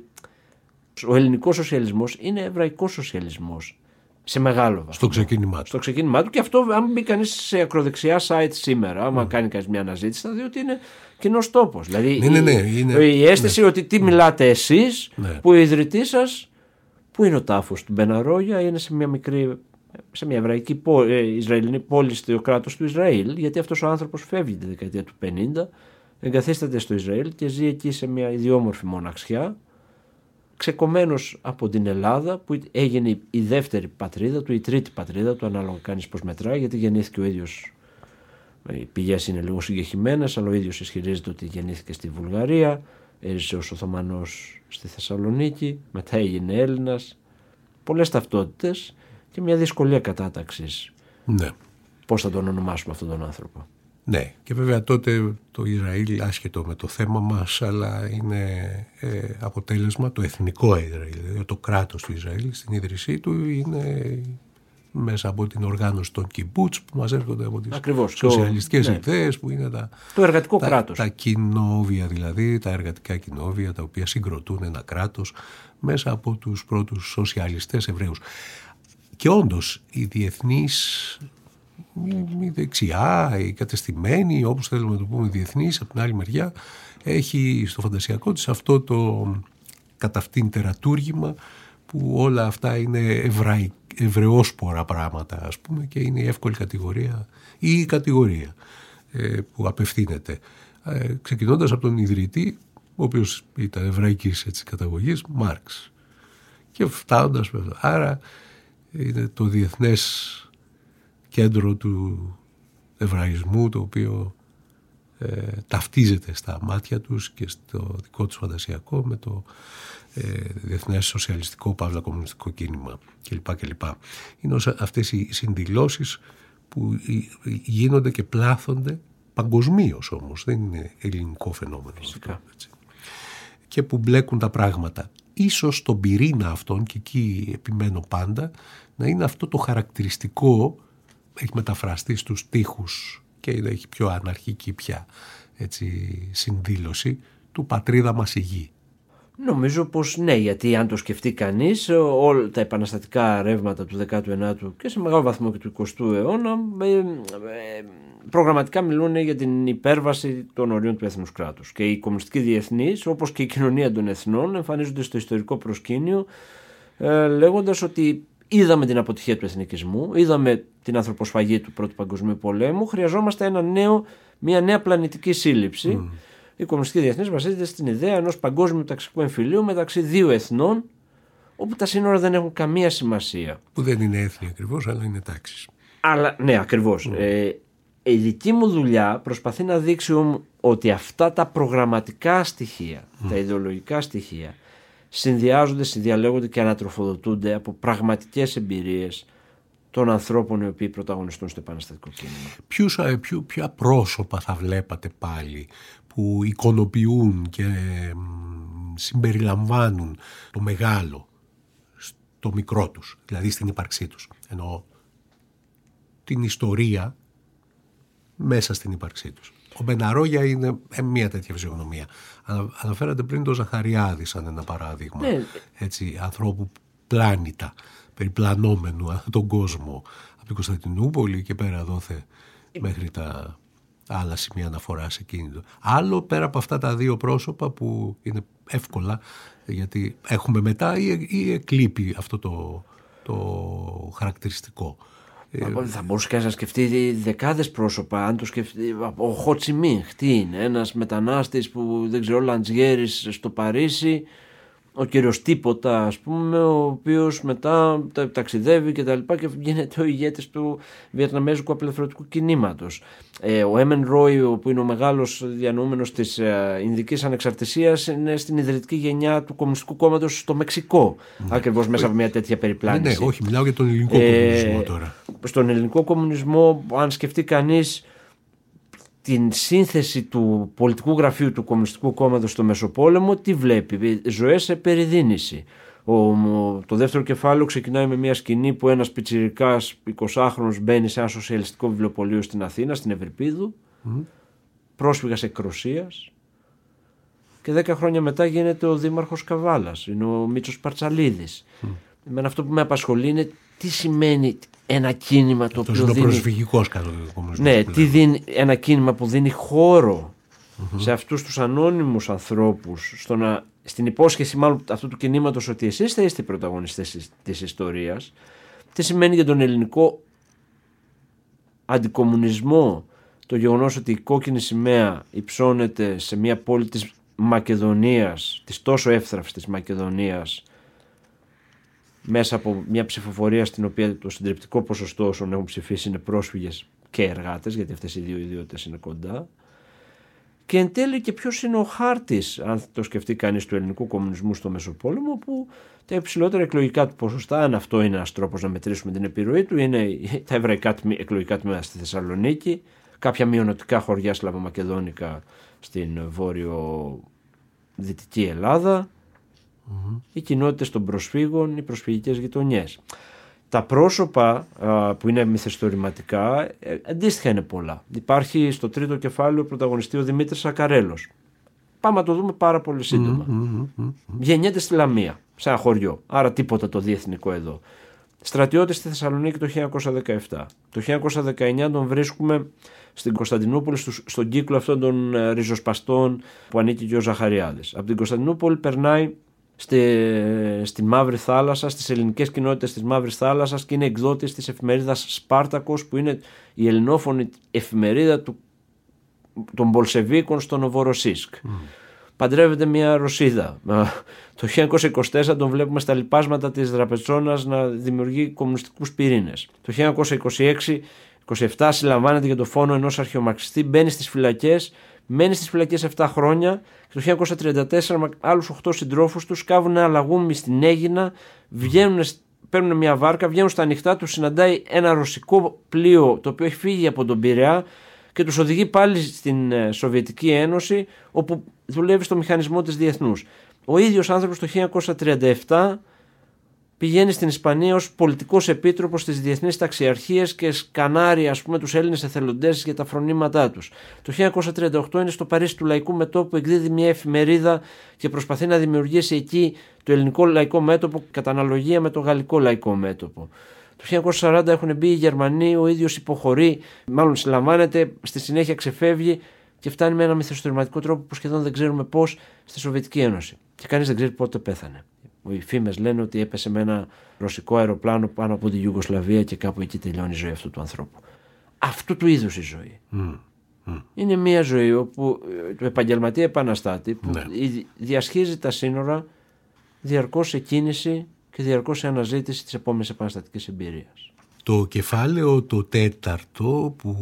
B: ο ελληνικός σοσιαλισμός είναι εβραϊκός σοσιαλισμός σε μεγάλο βαθμό.
A: Στο ξεκίνημά του.
B: Στο ξεκίνημά του, και αυτό, αν μπει κανείς σε ακροδεξιά site σήμερα, άμα mm. κάνει κανείς μια αναζήτηση, θα δει ότι είναι κοινός τόπος. Δηλαδή
A: ναι, ναι, ναι, είναι,
B: η αίσθηση ναι. ότι τι μιλάτε εσείς, ναι. που ο ιδρυτής σας, που είναι ο τάφος του Μπεναρόγια, είναι σε μια μικρή, σε μια εβραϊκή πόλη, Ισραηλινή πόλη στο κράτος του Ισραήλ, γιατί αυτός ο άνθρωπος φεύγει τη δεκαετία του πενήντα, εγκαθίσταται στο Ισραήλ και ζει εκεί σε μια ιδιόμορφη μοναξιά, ξεκομμένος από την Ελλάδα, που έγινε η δεύτερη πατρίδα του, η τρίτη πατρίδα του, ανάλογα κανείς πώς μετράει, γιατί γεννήθηκε ο ίδιος, οι πηγές είναι λίγο συγκεχημένες, αλλά ο ίδιος ισχυρίζεται ότι γεννήθηκε στη Βουλγαρία, έζησε ως Οθωμανός στη Θεσσαλονίκη, μετά έγινε Έλληνας, πολλές ταυτότητες και μια δυσκολία κατάταξης.
A: Ναι.
B: Πώς θα τον ονομάσουμε αυτόν τον άνθρωπο.
A: Ναι, και βέβαια τότε το Ισραήλ, άσχετο με το θέμα μας, αλλά είναι ε, αποτέλεσμα, το εθνικό Ισραήλ, δηλαδή το κράτος του Ισραήλ στην ίδρυσή του είναι μέσα από την οργάνωση των κιμπούτς που μας έρχονται από τις Ακριβώς, σοσιαλιστικές ναι. ιδέες που είναι τα,
B: το εργατικό
A: τα,
B: κράτος.
A: Τα κοινόβια δηλαδή, τα εργατικά κοινόβια τα οποία συγκροτούν ένα κράτος μέσα από τους πρώτους σοσιαλιστές Εβραίους. Και όντως η διεθνής, η δεξιά, η κατεστημένη, όπως θέλουμε να το πούμε διεθνής, από την άλλη μεριά έχει στο φαντασιακό της αυτό το κατά αυτήν τερατούργημα που όλα αυτά είναι εβραϊ, ευρεόσπορα πράγματα, ας πούμε, και είναι η εύκολη κατηγορία ή η κατηγορία ε, που απευθύνεται. Ε, ξεκινώντας από τον ιδρυτή, ο οποίος ήταν εβραϊκής έτσι, καταγωγής, Μάρξ. Και φτάνοντας, άρα είναι το διεθνές κέντρο του εβραϊσμού, το οποίο ε, ταυτίζεται στα μάτια τους και στο δικό τους φαντασιακό με το ε, διεθνές σοσιαλιστικό παύλα κομμουνιστικό κίνημα κλπ. κλπ. Είναι αυτές οι συνδηλώσεις που γίνονται και πλάθονται παγκοσμίως όμως, δεν είναι ελληνικό φαινόμενο αυτό, έτσι. Και που μπλέκουν τα πράγματα. Ίσως τον πυρήνα αυτών, και εκεί επιμένω πάντα, να είναι αυτό το χαρακτηριστικό, έχει μεταφραστεί στους τοίχους και έχει πιο αναρχική πια έτσι, συνδήλωση του «Πατρίδα μας η γη».
B: Νομίζω πως ναι, γιατί αν το σκεφτεί κανείς, όλα τα επαναστατικά ρεύματα του δέκατου ενάτου και σε μεγάλο βαθμό και του εικοστού αιώνα ε, ε, προγραμματικά μιλούν για την υπέρβαση των ορίων του έθνους κράτους. Και οι κομμουνιστικοί διεθνείς, όπως και η κοινωνία των εθνών, εμφανίζονται στο ιστορικό προσκήνιο ε, λέγοντας ότι είδαμε την αποτυχία του εθνικισμού, είδαμε την ανθρωποσφαγή του Πρώτου Παγκοσμίου Πολέμου, χρειαζόμαστε ένα νέο, μια νέα πλανητική σύλληψη. Mm. Η κομμουνιστική διεθνής βασίζεται στην ιδέα ενός παγκόσμιου ταξικού εμφυλίου μεταξύ δύο εθνών, όπου τα σύνορα δεν έχουν καμία σημασία.
A: Που δεν είναι έθνη ακριβώς, αλλά είναι τάξεις.
B: Αλλά, ναι, ακριβώς. Mm. Ε, Η δική μου δουλειά προσπαθεί να δείξει ότι αυτά τα προγραμματικά στοιχεία, mm. τα ιδεολογικά στοιχεία, συνδυάζονται, συνδιαλέγονται και ανατροφοδοτούνται από πραγματικές εμπειρίες των ανθρώπων οι οποίοι πρωταγωνιστούν στο επαναστατικό κίνημα.
A: Ποιους, ποιο, ποια πρόσωπα θα βλέπατε πάλι που εικονοποιούν και συμπεριλαμβάνουν το μεγάλο στο μικρό τους, δηλαδή στην ύπαρξή τους, εννοώ την ιστορία μέσα στην ύπαρξή τους. Ο Μπεναρόγια είναι μια τέτοια φυσιογνωμία. Αναφέρατε πριν τον Ζαχαριάδη σαν ένα παράδειγμα, ναι. Έτσι, ανθρώπου πλάνητα, περιπλανόμενου τον κόσμο από την Κωνσταντινούπολη και πέρα δόθε μέχρι τα άλλα σημεία αναφοράς εκείνη. Άλλο πέρα από αυτά τα δύο πρόσωπα που είναι εύκολα, γιατί έχουμε μετά ή, ή εκλείπει αυτό το, το χαρακτηριστικό.
B: Θα μπορούσε κανείς να σκεφτεί δεκάδες πρόσωπα. Αν το σκεφτεί, ο Χοτσιμίνχ τι είναι, ένας μετανάστης που δεν ξέρω, λαντζιέρης στο Παρίσι, ο κύριος Τίποτα ας πούμε, ο οποίος μετά ταξιδεύει και τα λοιπά και γίνεται ο ηγέτης του βιετναμέζικου απελευθερωτικού κινήματος. Ε, ο Έμεν Ρόι, που είναι ο μεγάλος διανοούμενος της ε, Ινδικής Ανεξαρτησίας, είναι στην ιδρυτική γενιά του Κομμουνιστικού Κόμματος στο Μεξικό, mm. ακριβώς μέσα από μια τέτοια περιπλάνηση.
A: Ναι, όχι, μιλάω για τον ελληνικό ε, κομμουνισμό τώρα.
B: Στον ελληνικό κομμουνισμό, αν σκεφτεί κανείς την σύνθεση του πολιτικού γραφείου του Κομμουνιστικού Κόμματος στο Μεσοπόλεμο, τι βλέπει? Ζωές σε περιδίνηση. Ο, το δεύτερο κεφάλαιο ξεκινάει με μια σκηνή που ένας πιτσιρικάς εικοσάχρονος μπαίνει σε ένα σοσιαλιστικό βιβλιοπωλείο στην Αθήνα, στην Ευρυπίδου, mm. πρόσφυγας εκκροσίας, και δέκα χρόνια μετά γίνεται ο δήμαρχος Καβάλας, είναι ο Μίτσος Παρτσαλίδης. Mm. Εμένα αυτό που με απασχολεί είναι τι σημαίνει ένα κίνημα το οποίο
A: δίνει...
B: προσφυγικός
A: κομμουνισμός.
B: Ναι, τι δίνει, ένα κίνημα που δίνει χώρο mm-hmm. σε αυτούς τους ανώνυμους ανθρώπους, στο να, στην υπόσχεση μάλλον αυτού του κινήματος ότι εσείς θα είστε οι πρωταγωνιστές της ιστορίας. Τι σημαίνει για τον ελληνικό αντικομμουνισμό το γεγονός ότι η κόκκινη σημαία υψώνεται σε μια πόλη της Μακεδονίας, της τόσο εύθραυστης Μακεδονίας, μέσα από μια ψηφοφορία στην οποία το συντριπτικό ποσοστό όσων έχουν ψηφίσει είναι πρόσφυγες και εργάτες, γιατί αυτές οι δύο ιδιότητες είναι κοντά. Και εν τέλει και ποιος είναι ο χάρτης, αν το σκεφτεί κανείς, του ελληνικού κομμουνισμού στο Μεσοπόλεμο, που τα υψηλότερα εκλογικά του ποσοστά, αν αυτό είναι ένας τρόπος να μετρήσουμε την επιρροή του, είναι τα εβραϊκά εκλογικά τμήματα στη Θεσσαλονίκη, κάποια μειονοτικά χωριά σλαβομακεδόνικα στην βόρειο-δυτική Ελλάδα, mm-hmm. οι κοινότητες των προσφύγων, οι προσφυγικές γειτονιές. Τα πρόσωπα α, που είναι μυθιστορηματικά ε, αντίστοιχα είναι πολλά. Υπάρχει στο τρίτο κεφάλαιο πρωταγωνιστή ο Δημήτρης Σακαρέλος. Πάμε να το δούμε πάρα πολύ σύντομα. Mm-hmm, mm-hmm. Γεννιέται στη Λαμία, σε ένα χωριό, άρα τίποτα το διεθνικό εδώ. Στρατιώτης στη Θεσσαλονίκη το χίλια εννιακόσια δεκαεπτά. Το χίλια εννιακόσια δεκαεννιά τον βρίσκουμε στην Κωνσταντινούπολη, στον κύκλο αυτών των ριζοσπαστών που ανήκει και ο Ζαχαριάδης. Από την Κωνσταντινούπολη περνάει στη, στη Μαύρη Θάλασσα, στις ελληνικές κοινότητες της Μαύρης Θάλασσας και είναι εκδότης της εφημερίδας Σπάρτακος, που είναι η ελληνόφωνη εφημερίδα του, των Μπολσεβίκων στο Νοβοροσίσκ. Mm. Παντρεύεται μια Ρωσίδα. Το χίλια εννιακόσια είκοσι τέσσερα τον βλέπουμε στα λοιπάσματα της Δραπετσόνας να δημιουργεί κομμουνιστικούς πυρήνες. Το χίλια εννιακόσια είκοσι έξι είκοσι επτά συλλαμβάνεται για το φόνο ενός αρχαιομαρξιστή, μπαίνει στις φυλακές, μένει στις φυλακές επτά χρόνια και το χίλια εννιακόσια τριάντα τέσσερα με άλλους οκτώ συντρόφους τους σκάβουν ένα λαγούμι στην Αίγινα, βγαίνουν, παίρνουν μια βάρκα, βγαίνουν στα ανοιχτά, τους συναντάει ένα ρωσικό πλοίο το οποίο έχει φύγει από τον Πειραιά και τους οδηγεί πάλι στην Σοβιετική Ένωση, όπου δουλεύει στο μηχανισμό της διεθνούς. Ο ίδιος άνθρωπος το χίλια εννιακόσια τριάντα επτά πηγαίνει στην Ισπανία ως πολιτικός επίτροπος στις διεθνείς ταξιαρχίες και σκανάρει, ας πούμε, τους Έλληνες εθελοντές για τα φρονήματά τους. Το χίλια εννιακόσια τριάντα οκτώ είναι στο Παρίσι του Λαϊκού Μετώπου, εκδίδει μια εφημερίδα και προσπαθεί να δημιουργήσει εκεί το ελληνικό λαϊκό μέτωπο κατά αναλογία με το γαλλικό λαϊκό μέτωπο. Το χίλια εννιακόσια σαράντα έχουν μπει οι Γερμανοί, ο ίδιος υποχωρεί, μάλλον συλλαμβάνεται, στη συνέχεια ξεφεύγει και φτάνει με ένα μυθιστορηματικό τρόπο που σχεδόν δεν ξέρουμε πώς στη Σοβιετική Ένωση. Και κανείς δεν ξέρει πότε πέθανε. Οι φήμες λένε ότι έπεσε με ένα ρωσικό αεροπλάνο πάνω από τη Ιουγκοσλαβία και κάπου εκεί τελειώνει η ζωή αυτού του ανθρώπου. Αυτού του είδους η ζωή. Mm. Mm. Είναι μια ζωή όπου το επαγγελματία επαναστάτη που ναι. διασχίζει τα σύνορα διαρκώς σε κίνηση και διαρκώς σε αναζήτηση της επόμενης επαναστατικής εμπειρίας.
A: Το κεφάλαιο το τέταρτο, που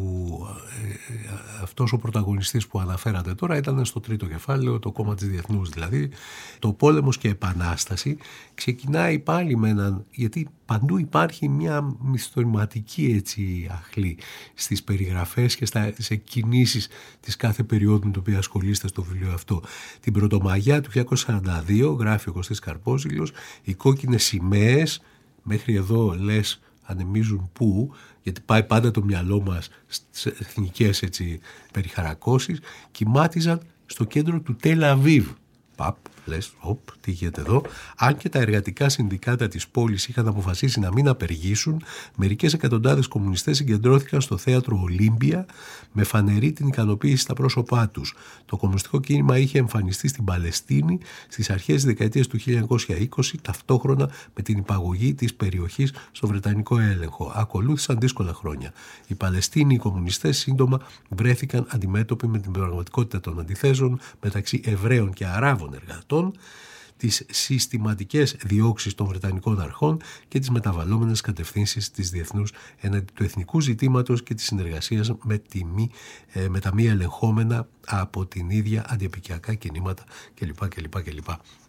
A: ε, αυτός ο πρωταγωνιστής που αναφέρατε τώρα ήταν στο τρίτο κεφάλαιο, το κόμμα της Διεθνούς δηλαδή, το πόλεμος και επανάσταση, ξεκινάει πάλι με έναν, γιατί παντού υπάρχει μια μυθιστορηματική έτσι αχλή στις περιγραφές και στις κινήσεις της κάθε περίοδου με την οποία ασχολείστε στο βιβλίο αυτό. Την Πρωτομαγιά του χίλια εννιακόσια σαράντα δύο, γράφει ο Κωστής Καρπόζηλος, οι κόκκινες σημαίες, μέχρι εδώ λες ανεμίζουν πού, γιατί πάει πάντα το μυαλό μας στις εθνικές έτσι περιχαρακώσεις, κοιμάτιζαν στο κέντρο του Τελ Αβίβ. Παπ, λες, οπ, τι γίνεται εδώ. Αν και τα εργατικά συνδικάτα της πόλης είχαν αποφασίσει να μην απεργήσουν, μερικές εκατοντάδες κομμουνιστές συγκεντρώθηκαν στο θέατρο Ολύμπια με φανερή την ικανοποίηση στα πρόσωπά τους. Το κομμουνιστικό κίνημα είχε εμφανιστεί στην Παλαιστίνη στις αρχές της δεκαετίας του χίλια εννιακόσια είκοσι, ταυτόχρονα με την υπαγωγή της περιοχής στο Βρετανικό έλεγχο. Ακολούθησαν δύσκολα χρόνια. Οι Παλαιστίνοι οι κομμουνιστές σύντομα βρέθηκαν αντιμέτωποι με την πραγματικότητα των αντιθέσεων μεταξύ Εβραίων και Αράβων εργατών, τις συστηματικές διώξεις των Βρετανικών αρχών και τις μεταβαλλόμενες κατευθύνσεις της διεθνούς έναντι του εθνικού ζητήματος και της συνεργασίας με, τη μη, ε, με τα μη ελεγχόμενα από την ίδια αντιεπικιακά κινήματα κλπ. κλπ, κλπ.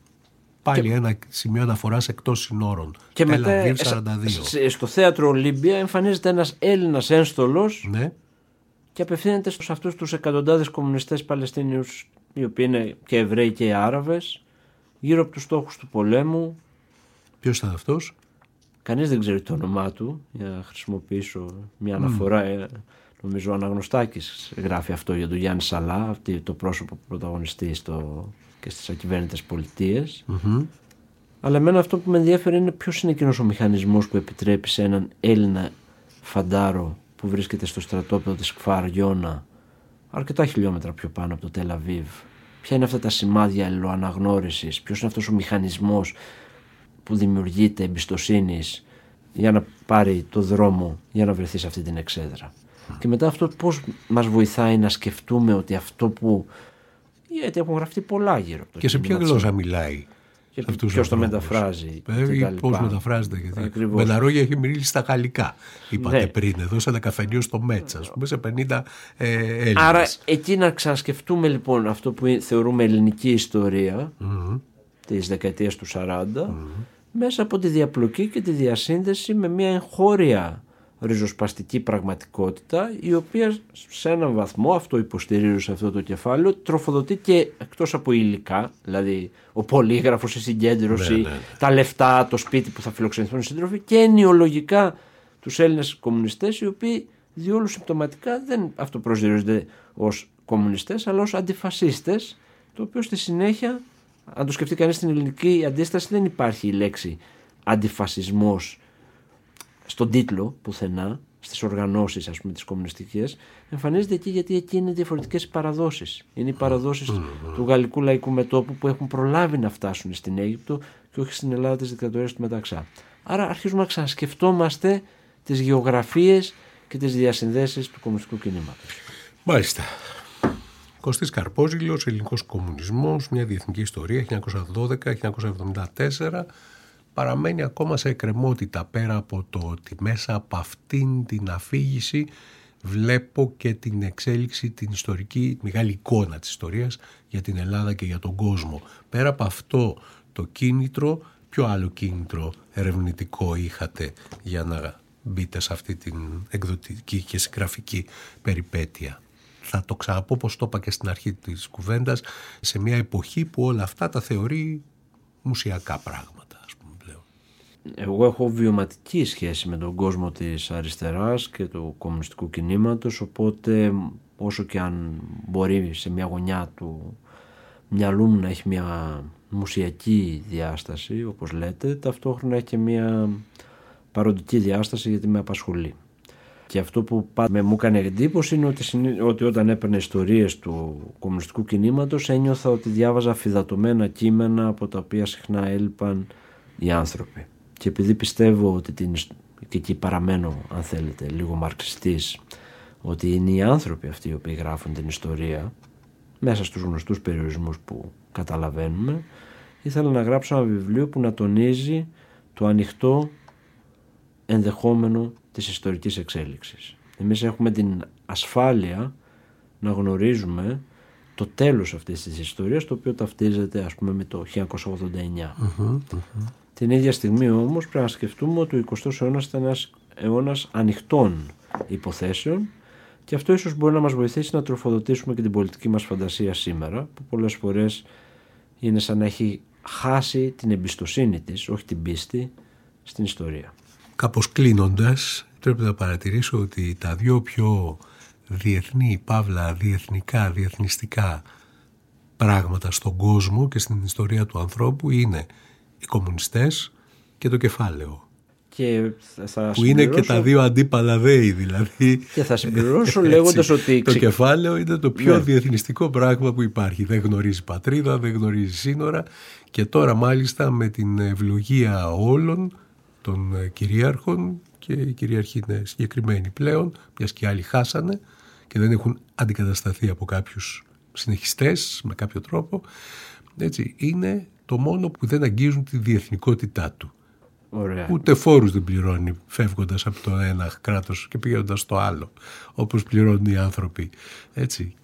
A: Πάλι και... ένα σημείο αναφοράς εκτός συνόρων.
B: Και μετά σαράντα δύο. Στο θέατρο Ολύμπια εμφανίζεται ένας Έλληνας ένστολος, ναι, και απευθύνεται σε αυτούς τους εκατοντάδες κομμουνιστές Παλαιστίνιους, οι οποίοι είναι και Εβραίοι και Άραβες, γύρω από τους στόχους του πολέμου. Ποιος
A: ήταν αυτός?
B: Κανείς δεν ξέρει το όνομά του, για να χρησιμοποιήσω μια αναφορά. Mm. Νομίζω ο Αναγνωστάκης γράφει αυτό για τον Γιάννη Σαλά, αυτή, το πρόσωπο που πρωταγωνιστεί στο, και στις ακυβέρνητες πολιτείες. Mm-hmm. Αλλά εμένα αυτό που με ενδιαφέρει είναι ποιος είναι εκείνος ο μηχανισμός που επιτρέπει σε έναν Έλληνα φαντάρο που βρίσκεται στο στρατόπεδο της Κφάρ Γιώνα, αρκετά χιλιόμετρα πιο πάνω από το Τελ Αβίβ. Ποια είναι αυτά τα σημάδια αλληλοαναγνώρισης, ποιος είναι αυτός ο μηχανισμός που δημιουργείται εμπιστοσύνης για να πάρει το δρόμο για να βρεθεί σε αυτή την εξέδρα. Mm. Και μετά αυτό πώς μας βοηθάει να σκεφτούμε ότι αυτό που... γιατί έχουν γραφτεί πολλά γύρω από το
A: και σε ποια γλώσσα μιλάει.
B: Ποιος το μεταφράζει.
A: Ε, πώς μεταφράζεται. Γιατί Μπεναρόγια έχει μιλήσει στα γαλλικά. Είπατε ναι. πριν, εδώ σε ένα καφενείο στο Μέτσα, ας πούμε, σε πενήντα ε, Έλληνες.
B: Άρα εκεί να ξανασκεφτούμε λοιπόν αυτό που θεωρούμε ελληνική ιστορία mm-hmm. της δεκαετίας του σαράντα mm-hmm. μέσα από τη διαπλοκή και τη διασύνδεση με μια εγχώρια ριζοσπαστική πραγματικότητα, η οποία σε έναν βαθμό, αυτό υποστηρίζω σε αυτό το κεφάλαιο, τροφοδοτεί και εκτός από υλικά, δηλαδή ο πολύγραφος, η συγκέντρωση, ναι, ναι, ναι. τα λεφτά, το σπίτι που θα φιλοξενηθούν οι σύντροφοι, και ενοιολογικά τους Έλληνες κομμουνιστές, οι οποίοι διόλου συμπτωματικά δεν αυτοπροσδιορίζονται ως κομμουνιστές, αλλά ως αντιφασίστες, το οποίο στη συνέχεια, αν το σκεφτεί κανείς στην ελληνική αντίσταση, δεν υπάρχει η λέξη αντιφασισμός στον τίτλο πουθενά, στις οργανώσεις ας πούμε τις κομμουνιστικές, εμφανίζεται εκεί γιατί εκεί είναι διαφορετικές οι παραδόσεις. Είναι οι παραδόσεις mm-hmm. του γαλλικού λαϊκού μετώπου που έχουν προλάβει να φτάσουν στην Αίγυπτο και όχι στην Ελλάδα της δικτατορίας του Μεταξά. Άρα αρχίζουμε να ξανασκεφτόμαστε τις γεωγραφίες και τις διασυνδέσεις του κομμουνιστικού κινήματος.
A: Μάλιστα. Κωστής Καρπόζηλος, ελληνικός κομμουνισμός, μια διεθνική ιστορία χίλια εννιακόσια δώδεκα με χίλια εννιακόσια εβδομήντα τέσσερα. Παραμένει ακόμα σε εκκρεμότητα, πέρα από το ότι μέσα από αυτήν την αφήγηση βλέπω και την εξέλιξη, την ιστορική μεγάλη εικόνα της ιστορίας για την Ελλάδα και για τον κόσμο. Πέρα από αυτό το κίνητρο, ποιο άλλο κίνητρο ερευνητικό είχατε για να μπείτε σε αυτή την εκδοτική και συγγραφική περιπέτεια? Θα το ξαναπώ όπως το είπα και στην αρχή της κουβέντας, σε μια εποχή που όλα αυτά τα θεωρεί μουσιακά πράγματα.
B: Εγώ έχω βιωματική σχέση με τον κόσμο της αριστεράς και του κομμουνιστικού κινήματος, οπότε όσο και αν μπορεί σε μια γωνιά του μυαλού μου να έχει μια μουσιακή διάσταση, όπως λέτε, ταυτόχρονα έχει και μια παροντική διάσταση γιατί με απασχολεί. Και αυτό που πάντα μου έκανε εντύπωση είναι ότι, ότι όταν έπαιρνε ιστορίες του κομμουνιστικού κινήματος ένιωθα ότι διάβαζα αφυδατωμένα κείμενα από τα οποία συχνά έλειπαν οι άνθρωποι. Και επειδή πιστεύω ότι την, και εκεί παραμένω, αν θέλετε, λίγο μαρξιστής, ότι είναι οι άνθρωποι αυτοί οι οποίοι γράφουν την ιστορία μέσα στους γνωστούς περιορισμούς που καταλαβαίνουμε, ήθελα να γράψω ένα βιβλίο που να τονίζει το ανοιχτό ενδεχόμενο της ιστορικής εξέλιξης. Εμείς έχουμε την ασφάλεια να γνωρίζουμε το τέλος αυτής της ιστορίας, το οποίο ταυτίζεται ας πούμε με το χίλια εννιακόσια ογδόντα εννιά. Mm-hmm, mm-hmm. Την ίδια στιγμή όμως πρέπει να σκεφτούμε ότι ο εικοστός αιώνας ήταν ένας αιώνας ανοιχτών υποθέσεων και αυτό ίσως μπορεί να μας βοηθήσει να τροφοδοτήσουμε και την πολιτική μας φαντασία σήμερα, που πολλές φορές είναι σαν να έχει χάσει την εμπιστοσύνη της, όχι την πίστη, στην ιστορία.
A: Κάπως κλείνοντας, πρέπει να παρατηρήσω ότι τα δύο πιο διεθνή, παύλα, διεθνικά, διεθνιστικά πράγματα στον κόσμο και στην ιστορία του ανθρώπου είναι οι κομμουνιστές και το κεφάλαιο.
B: Και θα
A: που είναι και τα δύο αντίπαλα δέη δηλαδή.
B: Και θα συμπληρώσω λέγοντας ότι...
A: Το κεφάλαιο είναι το πιο ναι. διεθνιστικό πράγμα που υπάρχει. Δεν γνωρίζει πατρίδα, δεν γνωρίζει σύνορα και τώρα μάλιστα με την ευλογία όλων των κυρίαρχων, και οι κυρίαρχοι είναι συγκεκριμένοι πλέον, μιας και άλλοι χάσανε και δεν έχουν αντικατασταθεί από κάποιους συνεχιστές με κάποιο τρόπο, έτσι, είναι το μόνο που δεν αγγίζουν τη διεθνικότητά του.
B: Ωραία.
A: Ούτε φόρους δεν πληρώνει φεύγοντας από το ένα κράτος και πηγαίνοντας στο άλλο, όπως πληρώνουν οι άνθρωποι. Έτσι.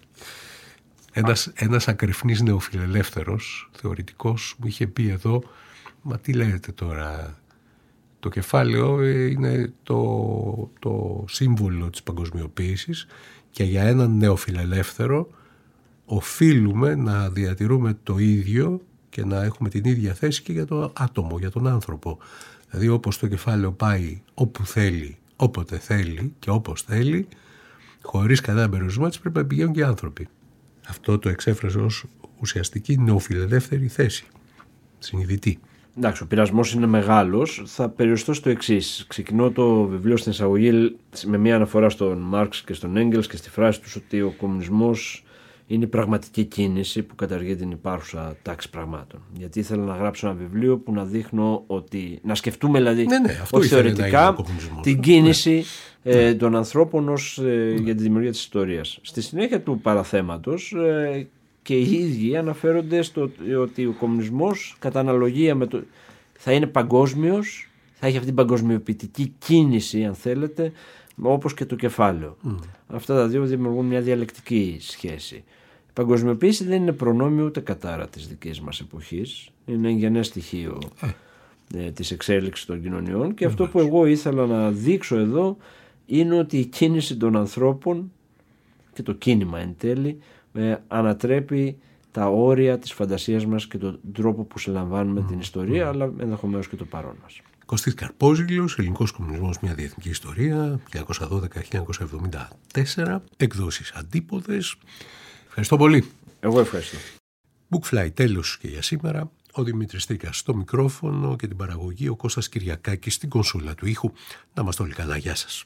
A: Ένας, ένας ακρεφνής νεοφιλελεύθερος θεωρητικός μου είχε πει εδώ, μα τι λέτε τώρα, το κεφάλαιο είναι το, το σύμβολο της παγκοσμιοποίησης και για έναν νεοφιλελεύθερο οφείλουμε να διατηρούμε το ίδιο και να έχουμε την ίδια θέση και για το άτομο, για τον άνθρωπο. Δηλαδή όπως το κεφάλαιο πάει όπου θέλει, όποτε θέλει και όπως θέλει, χωρίς κανένα περιορισμό της πρέπει να πηγαίνουν και οι άνθρωποι. Αυτό το εξέφρασε ως ουσιαστική νεοφιλελεύθερη θέση, συνειδητή.
B: Εντάξει, ο πειρασμός είναι μεγάλος. Θα περιοριστώ στο εξής. Ξεκινώ το βιβλίο στην εισαγωγή με μια αναφορά στον Μάρξ και στον Έγγελς και στη φράση τους ότι ο κομμουνισμός είναι η πραγματική κίνηση που καταργεί την υπάρχουσα τάξη πραγμάτων. Γιατί ήθελα να γράψω ένα βιβλίο που να δείχνω ότι, να σκεφτούμε δηλαδή
A: ναι, ναι,
B: ότι θεωρητικά την κίνηση ναι. ε, των ανθρώπων ως, ε, ναι. για τη δημιουργία της ιστορίας. Στη συνέχεια του παραθέματος ε, και οι ίδιοι αναφέρονται στο ότι ο κομμουνισμός κατά αναλογία με το, θα είναι παγκόσμιος, θα έχει αυτή την παγκοσμιοποιητική κίνηση αν θέλετε, όπως και το κεφάλαιο. Mm. Αυτά τα δύο δημιουργούν μια διαλεκτική σχέση. Η παγκοσμιοποίηση δεν είναι προνόμιο ούτε κατάρα της δικής μας εποχής. Είναι εγγενές στοιχείο mm. ε, της εξέλιξης των κοινωνιών και mm. αυτό που εγώ ήθελα να δείξω εδώ είναι ότι η κίνηση των ανθρώπων και το κίνημα εν τέλει ε, ανατρέπει τα όρια της φαντασίας μας και τον τρόπο που συλλαμβάνουμε mm. την ιστορία mm. αλλά ενδεχομένως και το παρόν μας.
A: Κωστής Καρπόζηλος, Ελληνικός Κομμουνισμός, μια διεθνική ιστορία, χίλια εννιακόσια δώδεκα με χίλια εννιακόσια εβδομήντα τέσσερα, εκδόσεις Αντίποδες. Ευχαριστώ πολύ.
B: Εγώ ευχαριστώ.
A: Bookfly τέλος και για σήμερα. Ο Δημήτρης Τρίκας στο μικρόφωνο και την παραγωγή, ο Κώστας Κυριακάκης στην κονσούλα του ήχου. Να είμαστε όλοι καλά. Γεια σας.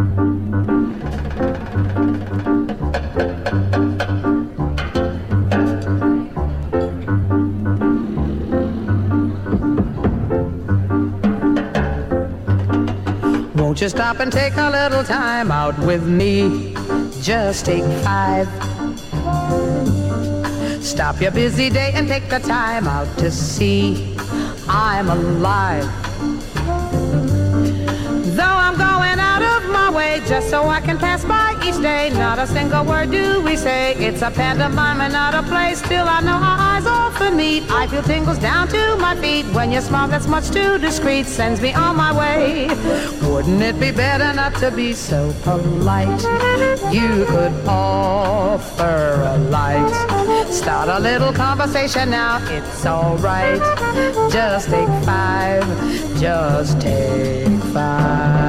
D: Won't you stop and take a little time out with me? Just take five. Stop your busy day and take the time out to see I'm alive. Though I'm going out of my way just so I can pass by each day, not a single word do we say. It's a pantomime and not a play. Still I know our eyes often meet. I feel tingles down to my feet when your smile that's much too discreet sends me on my way. Wouldn't it be better not to be so polite? You could offer a light. Start a little conversation now, it's alright. Just take five, just take five.